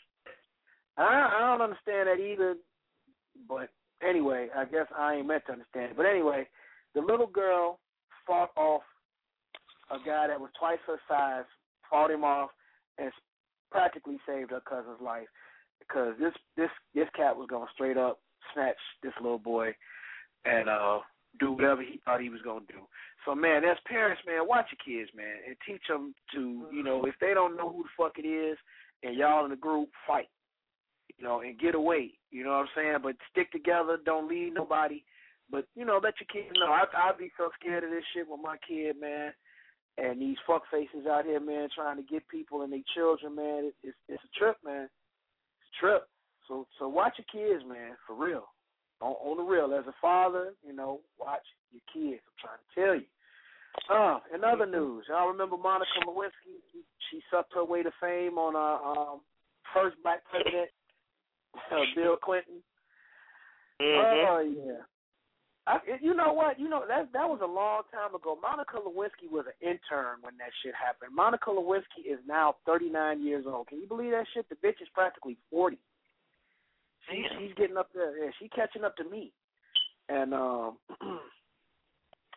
I, I don't understand that either. But anyway, I guess I ain't meant to understand it. But anyway, the little girl fought off a guy that was twice her size, fought him off, and practically saved her cousin's life because this this this cat was going to straight up snatch this little boy and uh, do whatever he thought he was going to do. So, man, as parents, man, watch your kids, man, and teach them to, you know, if they don't know who the fuck it is and y'all in the group, fight. You know, and get away, you know what I'm saying? But stick together, don't leave nobody. But, you know, let your kids know. I, I'd be so scared of this shit with my kid, man. And these fuck faces out here, man, trying to get people and their children, man. It, it's, it's a trip, man. It's a trip. So so watch your kids, man, for real. On, on the real. As a father, you know, watch your kids. I'm trying to tell you. Uh, in other news, y'all remember Monica Lewinsky? She sucked her way to fame on our um, first black president. Uh, Bill Clinton. Mm-hmm. Oh yeah. I, you know what? You know that that was a long time ago. Monica Lewinsky was an intern when that shit happened. Monica Lewinsky is now thirty-nine years old. Can you believe that shit? The bitch is practically forty. She, she's getting up there. Yeah, she's catching up to me. And um,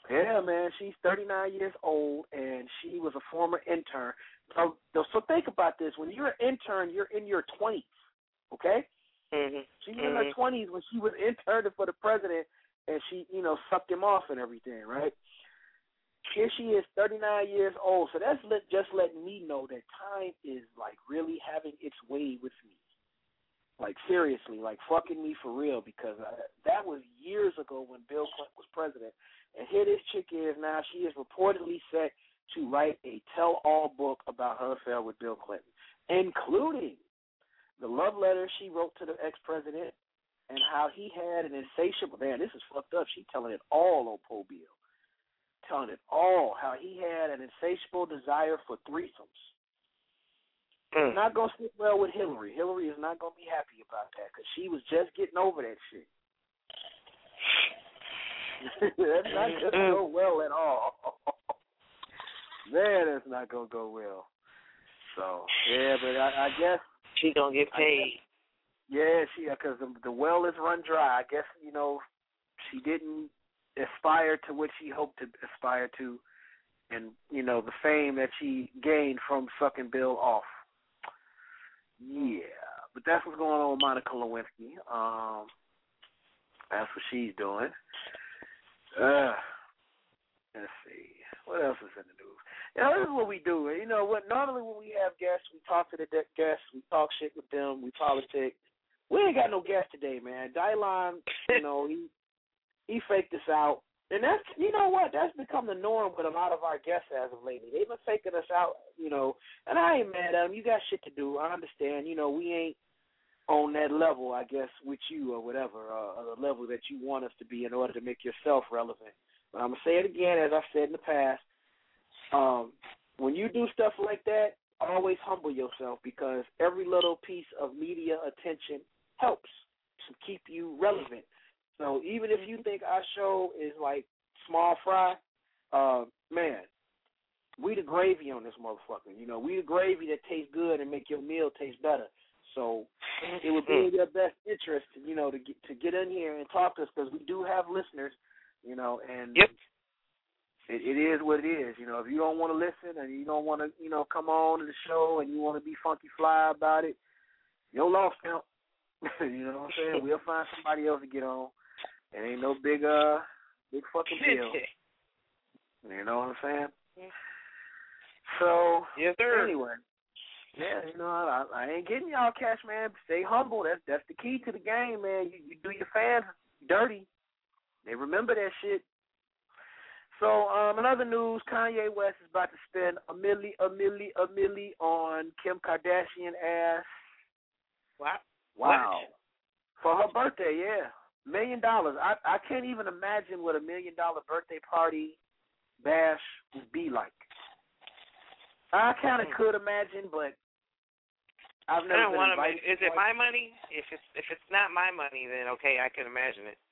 Yeah, man, she's thirty-nine years old, and she was a former intern. So, so think about this. When you're an intern, you're in your twenties, okay? Mm-hmm. She was mm-hmm. in her twenties when she was interning for the president, and she, you know, sucked him off and everything, right? Here she is, thirty-nine years old. So that's let, just letting me know that time is, like, really having its way with me. Like, seriously, like, fucking me for real, because I, that was years ago when Bill Clinton was president. And here this chick is now. She is reportedly set to write a tell-all book about her affair with Bill Clinton, including the love letter she wrote to the ex-president and how he had an insatiable, man, this is fucked up. She's telling it all on Poe Bill. Telling it all, how he had an insatiable desire for threesomes. Mm. It's not going to sit well with Hillary. Hillary is not going to be happy about that because she was just getting over that shit. That's not going to go well at all. Man, that's not going to go well. So, yeah, but I, I guess. She going to get paid. Guess, yeah, she because the, the well is run dry. I guess, you know, she didn't aspire to what she hoped to aspire to and, you know, the fame that she gained from sucking Bill off. Yeah, but that's what's going on with Monica Lewinsky. Um, that's what she's doing. Uh, let's see. What else is in the news? You know, this is what we do. You know, what normally when we have guests, we talk to the de- guests, we talk shit with them, we politic. We ain't got no guest today, man. Dylon, you know, he he faked us out. And that's, you know what, that's become the norm with a lot of our guests as of lately. They've been faking us out, you know, and I ain't mad at them. You got shit to do. I understand. You know, we ain't on that level, I guess, with you or whatever, uh, the level that you want us to be in order to make yourself relevant. But I'm going to say it again, as I've said in the past. Um, when you do stuff like that, always humble yourself because every little piece of media attention helps to keep you relevant. So even if you think our show is like small fry, uh, man, we the gravy on this motherfucker. You know, we the gravy that tastes good and make your meal taste better. So it would be in your best interest, you know, to get, to get in here and talk to us because we do have listeners, you know, and yep. it, it is what it is. You know, if you don't want to listen and you don't want to, you know, come on to the show and you want to be funky fly about it, your loss, pimp. You know what I'm saying? We'll find somebody else to get on. It ain't no big, uh, big fucking deal. You know what I'm saying? Yeah. So, yes, sir. Anyway, yeah, you know, I, I ain't getting y'all cash, man. Stay humble. That's that's the key to the game, man. You, you do your fans dirty. They remember that shit. So, um, in other news, Kanye West is about to spend a milli, a milli, a milli on Kim Kardashian ass. Wow. Wow. What? For her birthday, yeah. Million dollars. I I can't even imagine what a million dollar birthday party bash would be like. I kind of could imagine, but I've never I don't been want to. invited. Is it my money? If it's if it's not my money, then okay, I can imagine it.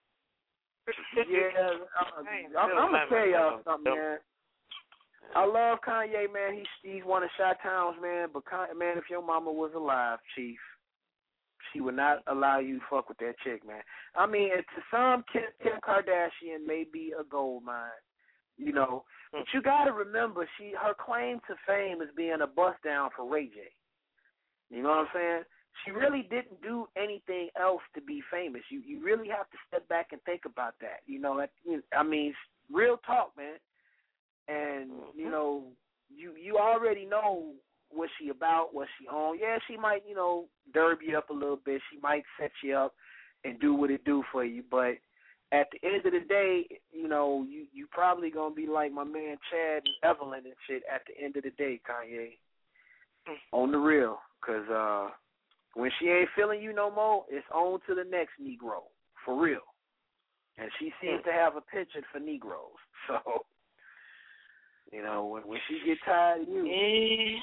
Yeah, uh, I'm, I'm gonna tell y'all something, man. I love Kanye, man. He's he's one of Chi-Town's, man. But Kanye, man, if your mama was alive, Chief, she would not allow you to fuck with that chick, man. I mean, to some, Kim, Kim Kardashian may be a gold mine, you know. But you got to remember, she her claim to fame is being a bust down for Ray J. You know what I'm saying? She really didn't do anything else to be famous. You you really have to step back and think about that. You know, I mean, real talk, man. And you know, you you already know what she about, what she on. Yeah, she might, you know, derb you up a little bit. She might set you up and do what it do for you. But at the end of the day, you know, you you probably gonna be like my man Chad and Evelyn and shit at the end of the day, Kanye. On the real, cause uh, when she ain't feeling you no more, it's on to the next Negro, for real. And she seems to have a penchant for Negroes, so. You know, when, when she get tired of you, yeah.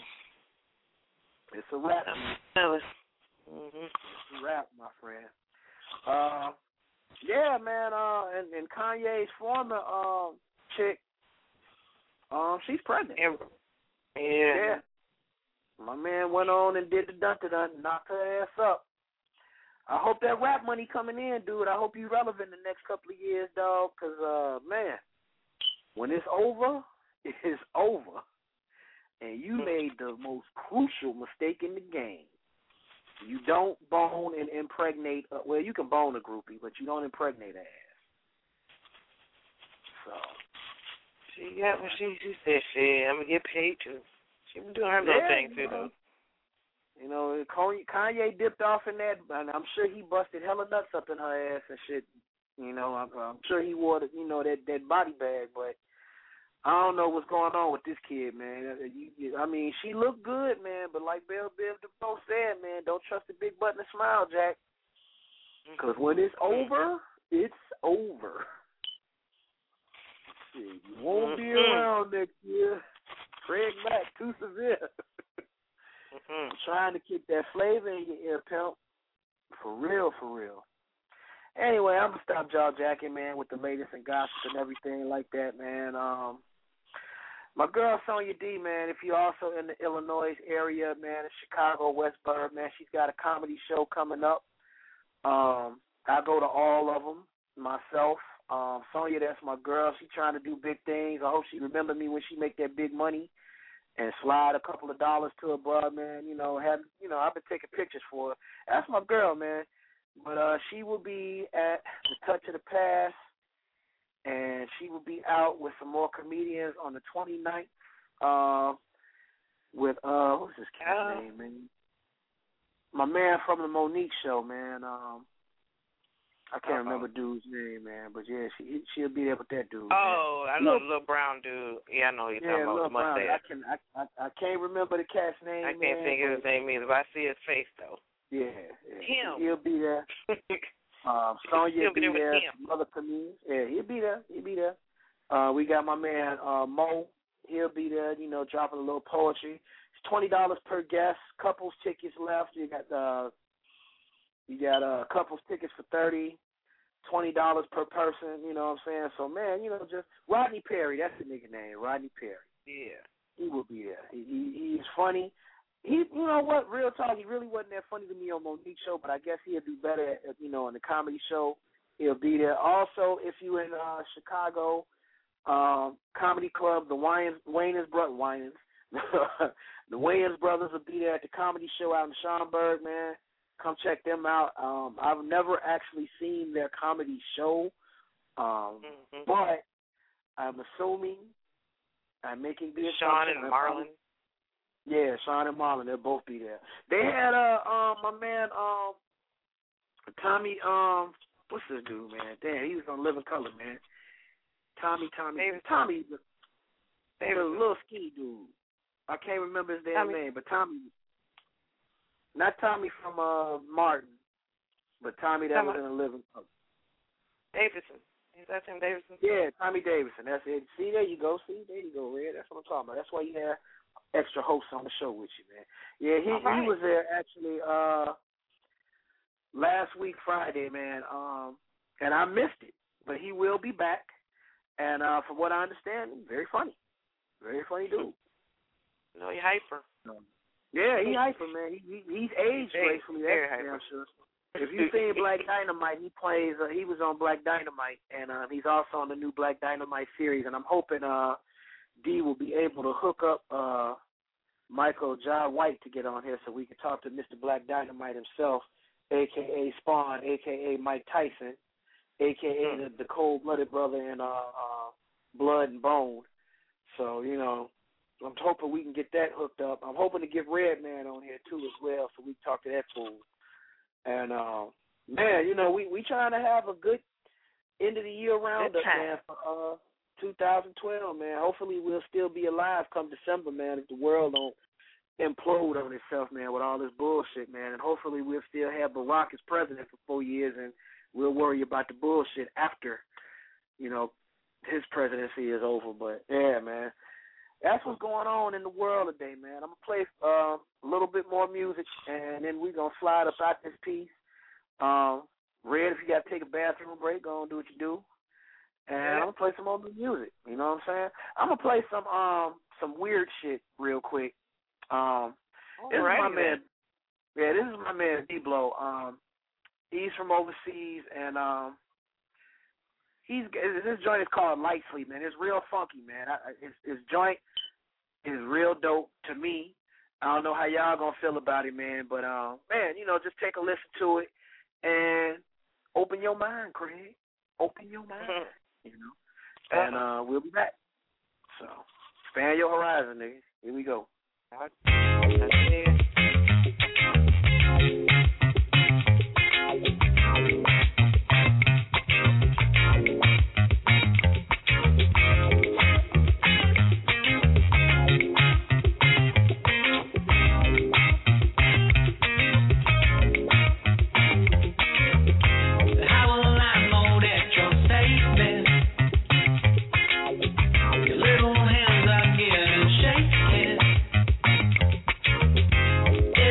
It's a wrap. Mm-hmm. It's a wrap, my friend. Uh, yeah, man. Uh, and, and Kanye's former uh, chick, um, she's pregnant. Yeah. yeah. My man went on and did the dun-dun-dun, knocked her ass up. I hope that rap money coming in, dude. I hope you relevant the next couple of years, dog, because, uh, man, when it's over, it's over. And you made the most crucial mistake in the game. You don't bone and impregnate. Uh, well, you can bone a groupie, but you don't impregnate her ass. So she got what she she said. Shit, I'm gonna get paid too. She been doing her little yeah, thing too, you know, though. You know, Kanye dipped off in that, and I'm sure he busted hella nuts up in her ass and shit. You know, I'm, I'm sure he wore, the, you know, that that body bag, but I don't know what's going on with this kid, man. You, you, I mean, she looked good, man, but like Bell Biv DeVoe said, man, don't trust the big button and smile, Jack. Because when it's over, it's over. Shit, you won't be around next year. Craig Mack, too severe. I'm trying to kick that flavor in your ear, pimp. For real, for real. Anyway, I'm going to stop jaw jacking, man, with the latest and gossip and everything like that, man. Um, my girl, Sonya D, man, if you're also in the Illinois area, man, in Chicago, Westboro, man, she's got a comedy show coming up. Um, I go to all of them myself. Um, Sonya, that's my girl. She's trying to do big things. I hope she remember me when she make that big money and slide a couple of dollars to her, bro, man. You know, have you know, I've been taking pictures for her. That's my girl, man. But uh, she will be at the Touch of the Past, and she will be out with some more comedians on the twenty-ninth uh, with, uh, what's this kid's uh, name, man? My man from the Monique show, man. Um, I can't uh-oh. remember dude's name, man, but yeah, she she'll be there with that dude. Oh, man. I know the little brown dude. Yeah, I know you're yeah, talking about the mustache. I can I, I I can't remember the cat's name. I can't man, think of his name either, but I see his face though. Yeah, yeah. Him. He'll be there. um, Sonya will be, be there. there Some other comedians. Yeah, he'll be there. He'll be there. Uh, we got my man uh, Mo. He'll be there. You know, dropping a little poetry. It's twenty dollars per guest. Couples tickets left. You got uh, you got uh, couples tickets for thirty. Twenty dollars per person. You know what I'm saying? So man, you know, just Rodney Perry. That's the nigga name. Rodney Perry. Yeah. He will be there. He, he he's funny. He, you know what, real talk, he really wasn't that funny to me on Monique show, but I guess he'll do better, at, you know, in the comedy show. He'll be there. Also, if you're in uh, Chicago, um, Comedy Club, the Wayans, Wayans brothers, Wayans, the Wayans brothers will be there at the comedy show out in Schaumburg, man. Come check them out. Um, I've never actually seen their comedy show, um, mm-hmm. but I'm assuming I'm making the Sean and Marlon. Yeah, Sean and Marlon, they'll both be there. They had uh um my man um Tommy um what's this dude, man? Damn, he was on Living Color, man. Tommy Tommy David. Tommy the, David. the little skinny dude. I can't remember his damn Tommy. name, but Tommy, not Tommy from uh Martin, but Tommy that Tommy. was in a Living Color. Davidson. Is that Tim Davidson? Yeah, Tommy Davidson. That's it. See, there you go. See, there you go, Red. That's what I'm talking about. That's why you have extra hosts on the show with you, man. Yeah, he right. he was there actually uh, last week Friday, man. Um, and I missed it, but he will be back. And uh, from what I understand, very funny, very funny dude. No, he hyper. Um, yeah, he hyper, man. He, he he's aged very, gracefully. Very that's hyper. Sure. If you've seen Black Dynamite, he plays. Uh, he was on Black Dynamite, and uh, he's also on the new Black Dynamite series. And I'm hoping uh, D will be able to hook up uh, Michael John White to get on here so we can talk to Mister Black Dynamite himself, a k a. Spawn, a k a. Mike Tyson, a k a the, the cold-blooded brother in uh, uh, Blood and Bone. So, you know, I'm hoping we can get that hooked up. I'm hoping to get Redman on here, too, as well, so we can talk to that fool. And, uh, man, you know, we, we trying to have a good end of the year roundup, man, for uh, two thousand twelve, man. Hopefully we'll still be alive come December, man, if the world don't implode on itself, man, with all this bullshit, man. And hopefully we'll still have Barack as president for four years and we'll worry about the bullshit after, you know, his presidency is over. But, yeah, man, that's what's going on in the world today, man. I'm going to play uh, a little bit more music, and then we're going to slide us out this piece. Um, Red, if you got to take a bathroom break, go and do what you do. And I'm going to play some more music, you know what I'm saying? I'm going to play some um some weird shit real quick. Um, this is my man. Yeah, this is my man, D-Blow. Um, he's from overseas, and um, he's this joint is called Light Sleep, man. It's real funky, man. I, his, his joint is real dope to me. I don't know how y'all gonna feel about it, man, but um, man, you know, just take a listen to it and open your mind, Craig. Open your mind, you know. And uh, we'll be back. So, expand your horizon, nigga. Here we go. Little hands are getting shaken.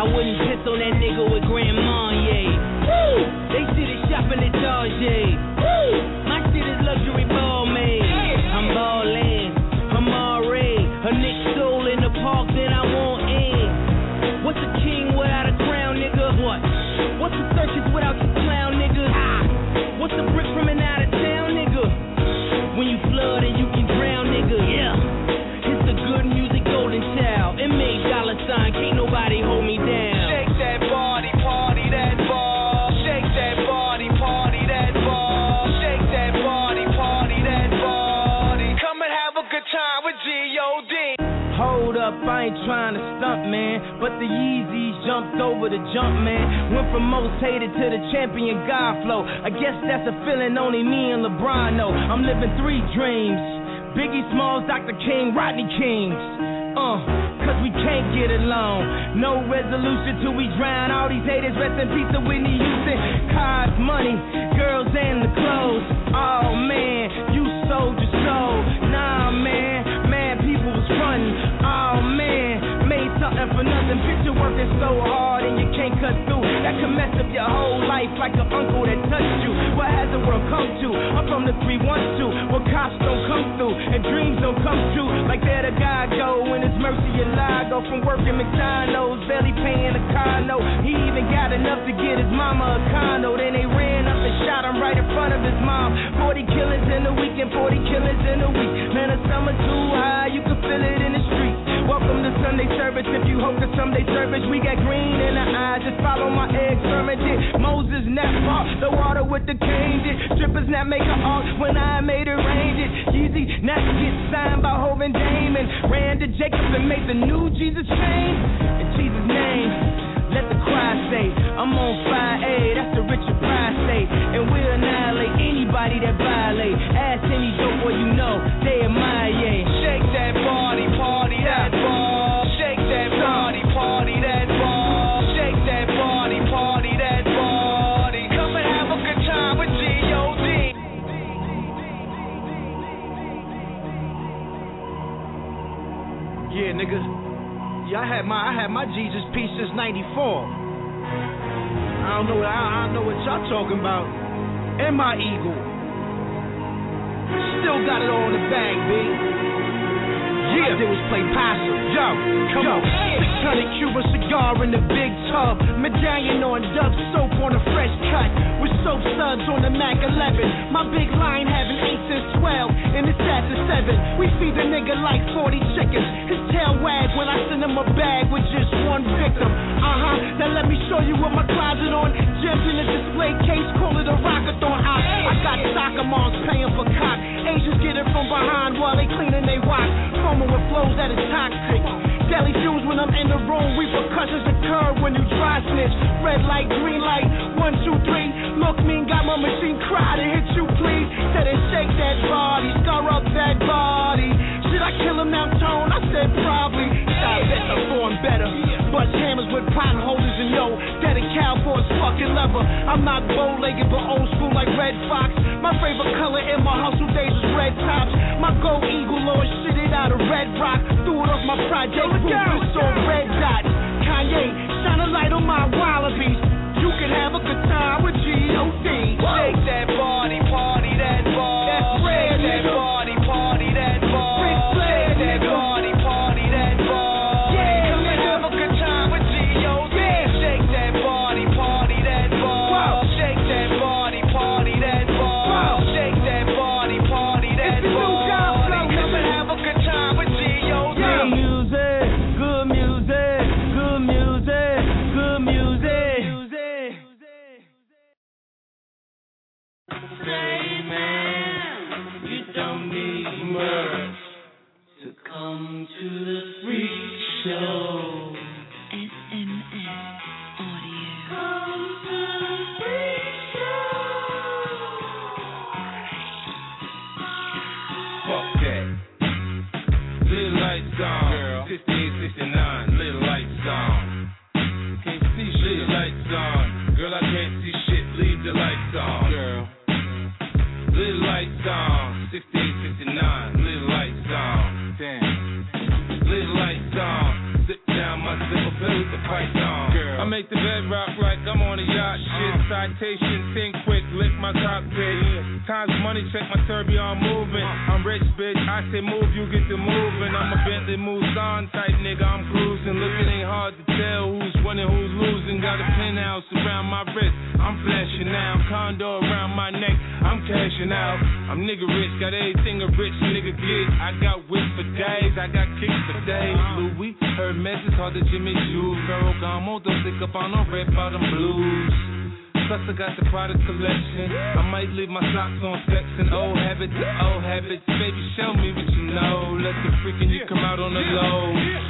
I wouldn't piss on that nigga with Grand Marnier. Woo! They see the shopping at Target. Woo! My shit is luxury ball made. I'm ballin', I'm already a Nick Soul in the park that I want in. What's a king without a crown, nigga? What? What's a circus without your clown, nigga? Ah! What's a brick from an out of town, nigga? When you flood and you can drown, nigga. Yeah. It's the good music golden child. It made dollar sign, can't nobody hold me down. Shake that body, party that ball. Shake that body, party that ball. Shake that body, party that body. Come and have a good time with G O D. Hold up, I ain't trying to stunt, man. But the Yeezys jumped over the jump, man. Went from most hated to the champion God flow. I guess that's a feeling only me and LeBron know. I'm living three dreams. Biggie Smalls, Doctor King, Rodney Kings. Uh, cause we can't get along. No resolution till we drown all these haters. Rest in peace to Whitney Houston. Cars, money, girls, and the clothes. Oh man, you sold your soul. Nah man, man, people was frontin'. Oh man, made something for nothing. Picture working so hard and you can't cut through. That can mess up your whole life like an uncle that touched you. What has the world come to? I'm from the three one two, where cops don't come through and dreams don't come true. Like there the guy go when it's mercy alive. Go from working McDonald's, barely paying a car note. He even got enough to get his mama a condo. Then they ran up and shot him right in front of his mom. Forty killers in a week and forty killers in a week. Man, the summer too high, you can feel it in the street. Welcome to Sunday service. If you hope to someday service, we got green in the eyes. Just follow my experiment. Did Moses not part the water with the cane? Did strippers not make an art when I made it rain? Did Yeezy not get signed by Hov and Damon? Ran to Jacob and made the new Jesus chain? In Jesus' name, let the cry say, I'm on fire, A, that's the Richard Pryor state. And we'll annihilate anybody that violate. Ask any dope boy you know, they admire, yeah. Shake that body, party that ball. Shake that body, party that ball. Shake that body, party that body. Come and have a good time with G O D. Yeah, nigga. Yeah, I had my I had my Jesus piece since ninety-four. I don't know I, I don't know what y'all talking about. And my eagle. Still got it all in the bag, B. Yeah, all I did was play possum. Yo, come Yo. on. six hundred Cuban cigar in the big tub. Medallion on Dove soap on a fresh cut. With soap suds on the Mac eleven. My big line having eight since twelve. And it's at the seven. We feed the nigga like forty chickens. His tail wag when I send him a bag with just one victim. Uh-huh, now let me show you what my closet on. Gems in the display case, call it a rockathon. I, I got soccer moms paying for cock. Asians get it from behind while they cleaning they rock. Foaming with flows that is toxic. Daily fumes when I'm in the room. Repercussions occur when you dry snitch. Red light, green light, one, two, three. Look mean, got my machine cry to hit you, please. Said it shake that body, stir up that body. Should I kill him now, Tone? I said probably. I bet the form better. Bust hammers with pot holders and yo, that a cowboy's fucking leather. I'm not bow-legged but old school like Red Fox. My favorite color in my hustle days was red tops. My gold eagle Lord shit it out of red rock. Threw it off my project booth with some red dots. Kanye, shine a light on my wallabies. You can have a good time with G O D. Shake that body, party that ball. That's red, Shake that nigga. body, party that ball. Ric Flair, Shake that nigga. body, party that ball. Yeah, Come and nigga. have a good time with G O D. Yeah. Shake that body, party that ball. Wow. Shake that body, party that ball. Wow. Shake that body, party that It's the new ball. God flow, Come and nigga. have a good time with G O D. Good music, good music, good music, good music. Say, man, you don't need much to come to the freak show. S M S Audio. Come to the freak show. Fuck that. Little lights on. Girl. fifty-eight, fifty-nine. Little lights on. Can't see shit. Little lights on. Girl, I can't see shit. Leave the lights on. Girl. Little lights on. sixty-eight, fifty-nine. Little lights on. Damn. Little lights on. Zip down my zipper, with the python. Girl. I make the bed rock like I'm on a yacht. Shit, citation, think quick, lick my cockpit. Times money, check my tourbillon movement. I'm rich, bitch. I say move, you get to moving. I'm a Bentley moves on type nigga. I'm cruising. Look, it ain't hard to tell who's winning, who's losing. Got a penthouse around my wrist. I'm flashing now. Condo around my neck. I'm cashing out. I'm nigga rich. Got everything a rich nigga get. I got whips for days. I got kicks for days. Louis, Hermes is hard to Jimmy Choo. Ferragamo, don't stick up on no red bottom blues. Plus I got the product collection. I might leave my socks on sex and old habits, old habits. Baby, show me what you know. Let the freaking you come out on the low.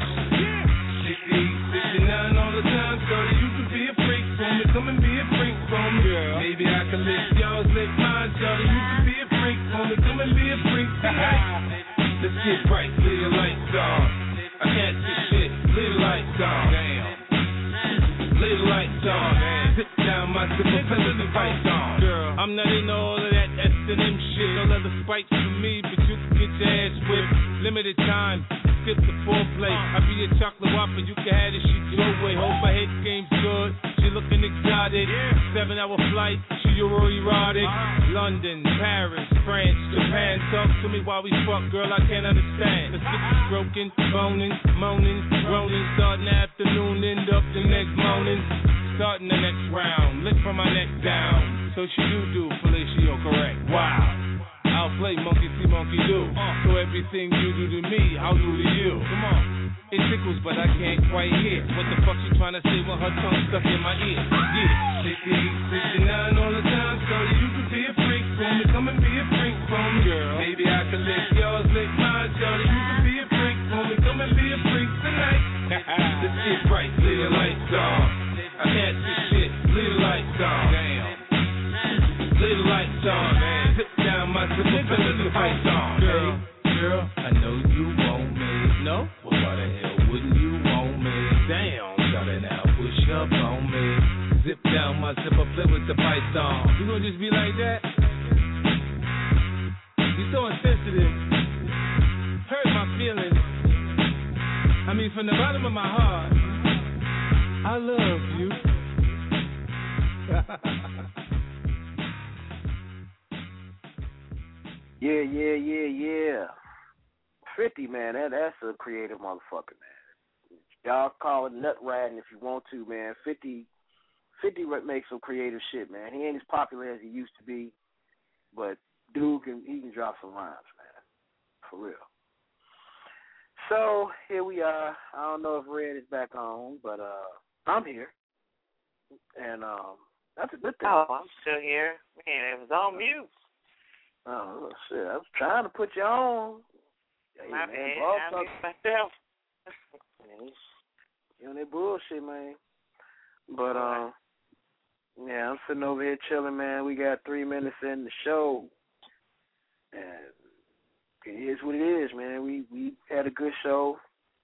sixty, sixty-nine all the time, shorty, you could be a freak for me. Come and be a freak for me. Maybe I can lick yours, lick mine, shorty. You could be a freak for me. Come and be a freak tonight. Let's get right, leave the lights on. I can't see shit, leave the lights on. Damn. Leave the lights on. Sit down, my zipper, play with the fights on. Girl, I'm not into all of that S and M shit. No leather spikes for me, but you can get your ass whipped. Limited time, skip the foreplay. I be a chocolate whopper, you can have this shit your way. Hope my head game's good. She looking exotic. Seven hour flight, she Euro erotic. London, Paris, France, Japan. Talk to me while we fuck, girl, I can't understand. Let's get you stroking, boning, moaning, groaning. Starting afternoon, end up the next morning. Starting the next round, lick from my neck down. So she do do, fellatio correct. Wow. I'll play monkey see, monkey do. So everything you do to me, I'll do to you. Come on. It tickles, but I can't quite hear what the fuck she trying to say when her tongue stuck in my ear. Yeah, sixty, sixty-nine all the time, so you could be a freak for me. Come and be a freak for me, girl. Maybe I could lick yours, lick mine, shorty. You could be a freak for me. Come and be a freak tonight. Let's get right, leave the lights on. I can't see shit, leave the lights on. Damn. Leave the lights on, man. Sit down, my zipper, play with the fights on. Girl, girl, I know you want me. No? Well, why the hell wouldn't you want me? Damn, shut it now, push up on me. Zip down my zipper, play with the fights on. You gonna just be like that? You're so insensitive. Hurt my feelings. I mean, from the bottom of my heart, I love you. Yeah, yeah, yeah, yeah. fifty, man, that, that's a creative motherfucker, man. Y'all call it nut riding if you want to, man. fifty, fifty makes some creative shit, man. He ain't as popular as he used to be, but dude can he can drop some rhymes, man, for real. So here we are. I don't know if Red is back on, but uh, I'm here, and um, that's a good thing. Oh, I'm still here. Man, it was on mute. Oh shit! I was trying to put you on. Hey, My man, bad. boss I talk- missed myself. Man, you on that bullshit, man. But um, yeah, I'm sitting over here chilling, man. We got three minutes in the show, and it is what it is, man. We we had a good show.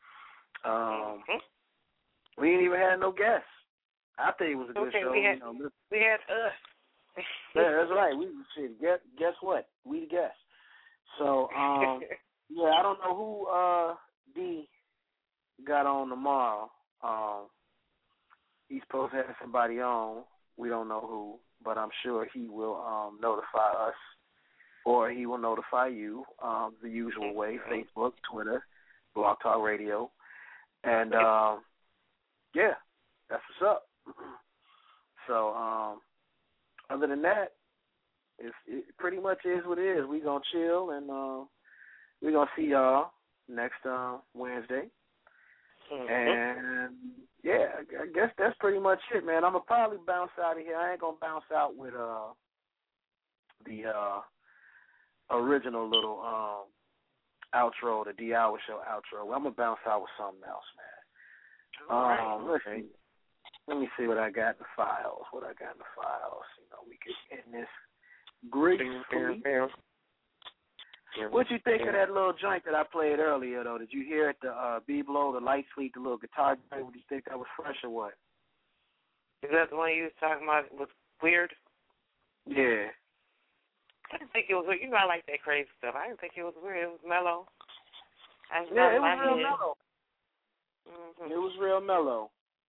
Um, mm-hmm. We ain't even had no guests. I think it was a good okay, show. we had you know, we had us. Yeah, that's right. We shit. Guess guess what? We the guests. So um, yeah, I don't know who uh D got on tomorrow. Um, he's supposed to have somebody on. We don't know who, but I'm sure he will um notify us, or he will notify you um the usual way: Facebook, Twitter, Blog Talk Radio, and um, yeah, that's what's up. So um. Other than that, it's, it pretty much is what it is. We're going to chill, and uh, we're going to see y'all next uh, Wednesday. Mm-hmm. And, yeah, I guess that's pretty much it, man. I'm going to probably bounce out of here. I ain't going to bounce out with uh, the uh, original little um, outro, the D-Hour Show outro. I'm going to bounce out with something else, man. All right. Um, let's see. Let me see what I got in the files. What I got in the files. You know, we can end this gracefully. What you think of that little joint that I played earlier, though? Did you hear it, the uh, B-Blow, the Light Sweet, the little guitar joint? Would you think that was fresh or what? Is that the one you was talking about was weird? Yeah. I didn't think it was weird. You know I like that crazy stuff. I didn't think it was weird. It was mellow. I Yeah, it was real head. mellow. Mm-hmm. It was real mellow.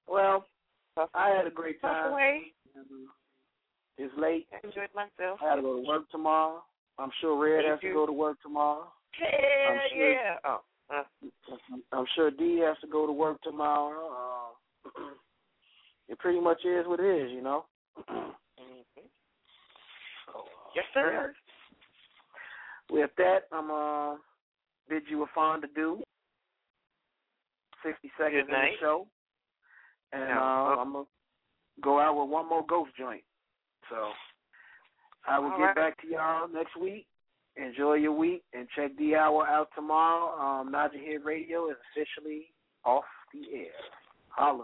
Well, I had a great time. Away. It's late. I enjoyed myself. I had to go to work tomorrow. I'm sure Red Thank has you. to go to work tomorrow. Hell I'm sure, yeah. Oh. Uh. I'm sure D has to go to work tomorrow. Uh, it pretty much is what it is, you know. Mm-hmm. Yes, sir. With that, I'm uh bid you a fond adieu. Sixty seconds in the show, and uh, I'm gonna go out with one more ghost joint. So I will All get right. back to y'all next week. Enjoy your week and check the hour out tomorrow. Um, Naja Head Radio is officially off the air. Holla.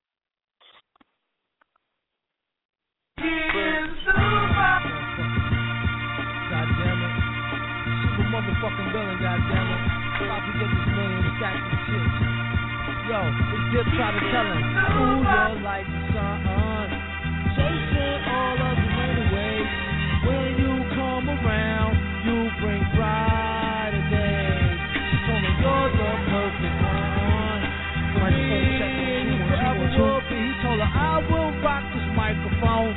Goddamn it. Super motherfucking villain, goddamn it. About to get this million stacks of chips. Yo, this dip try to tell him, ooh, you're like the sun. Chasing all of the anyway. When you come around, you bring brighter days. She told me you're the perfect one. Microphone check on two, forever will be. He told her I will rock this microphone.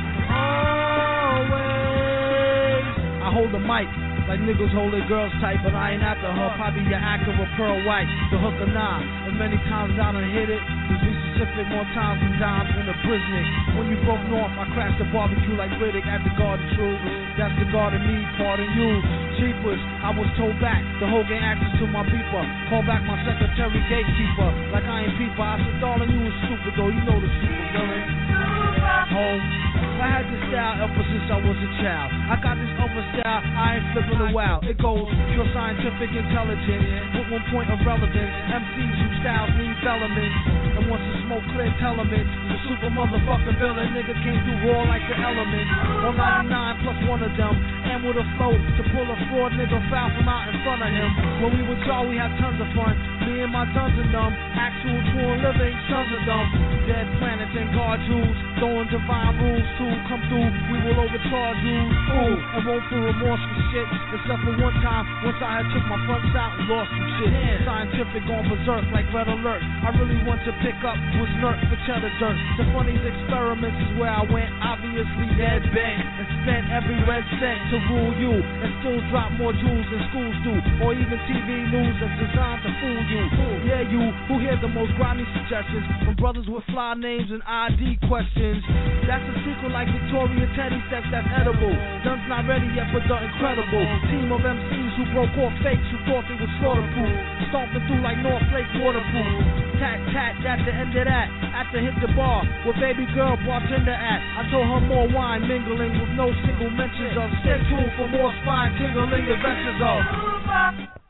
Always. I hold the mic like niggas hold their girls tight, but I ain't after her. Probably your Acura Pearl White, the hook or nah. And many times I done hit it. To be specific, more times than dimes in the Brisbane. When you broke north, I crashed the barbecue like Riddick at the Garden True. That's the garden me, pardon you. Cheapers, I was told back. The whole gang access to my beeper. Call back my secretary gatekeeper. Like I ain't peeper. I said, darling, you was stupid though. You know the super villain. Home. I had this style ever since I was a child. I got this other style, I ain't flipping a wow. It goes pure scientific intelligence with one point of relevance. M Cs who styles need elements. And once the smoke clear telements, the super motherfucking villain nigga came through raw like the elements. On ninety-nine plus one of them, and with a flow to pull a fraud nigga foul from out in front of him. When we with y'all, we had tons of fun. Me and my sons and them, actual true and living sons of them. Dead planets and guard jewels, throwing divine rules to come through, we will overcharge you. Ooh, and won't feel remorse for shit. Except for one time, once I had took my fronts out and lost some shit. Scientific on berserk like red alert. I really want to pick up was nerd for cheddar dirt. The funniest experiments is where I went, obviously dead bent, and spent every red cent to rule you, and still drop more jewels than schools do, or even T V news that's designed to fool you. Yeah, you who hear the most grimy suggestions from brothers with fly names and I D questions. That's a secret like Victoria Teddy sex that's edible. Duns not ready yet for the incredible team of M Cs who broke off fakes who thought they was slaughterproof, stomping through like North Lake waterproof. Tat tat, at the end of that, after hit the bar where baby girl bartender at. I told her more wine mingling with no single mentions of. Stay tuned for more spine tingling adventures of.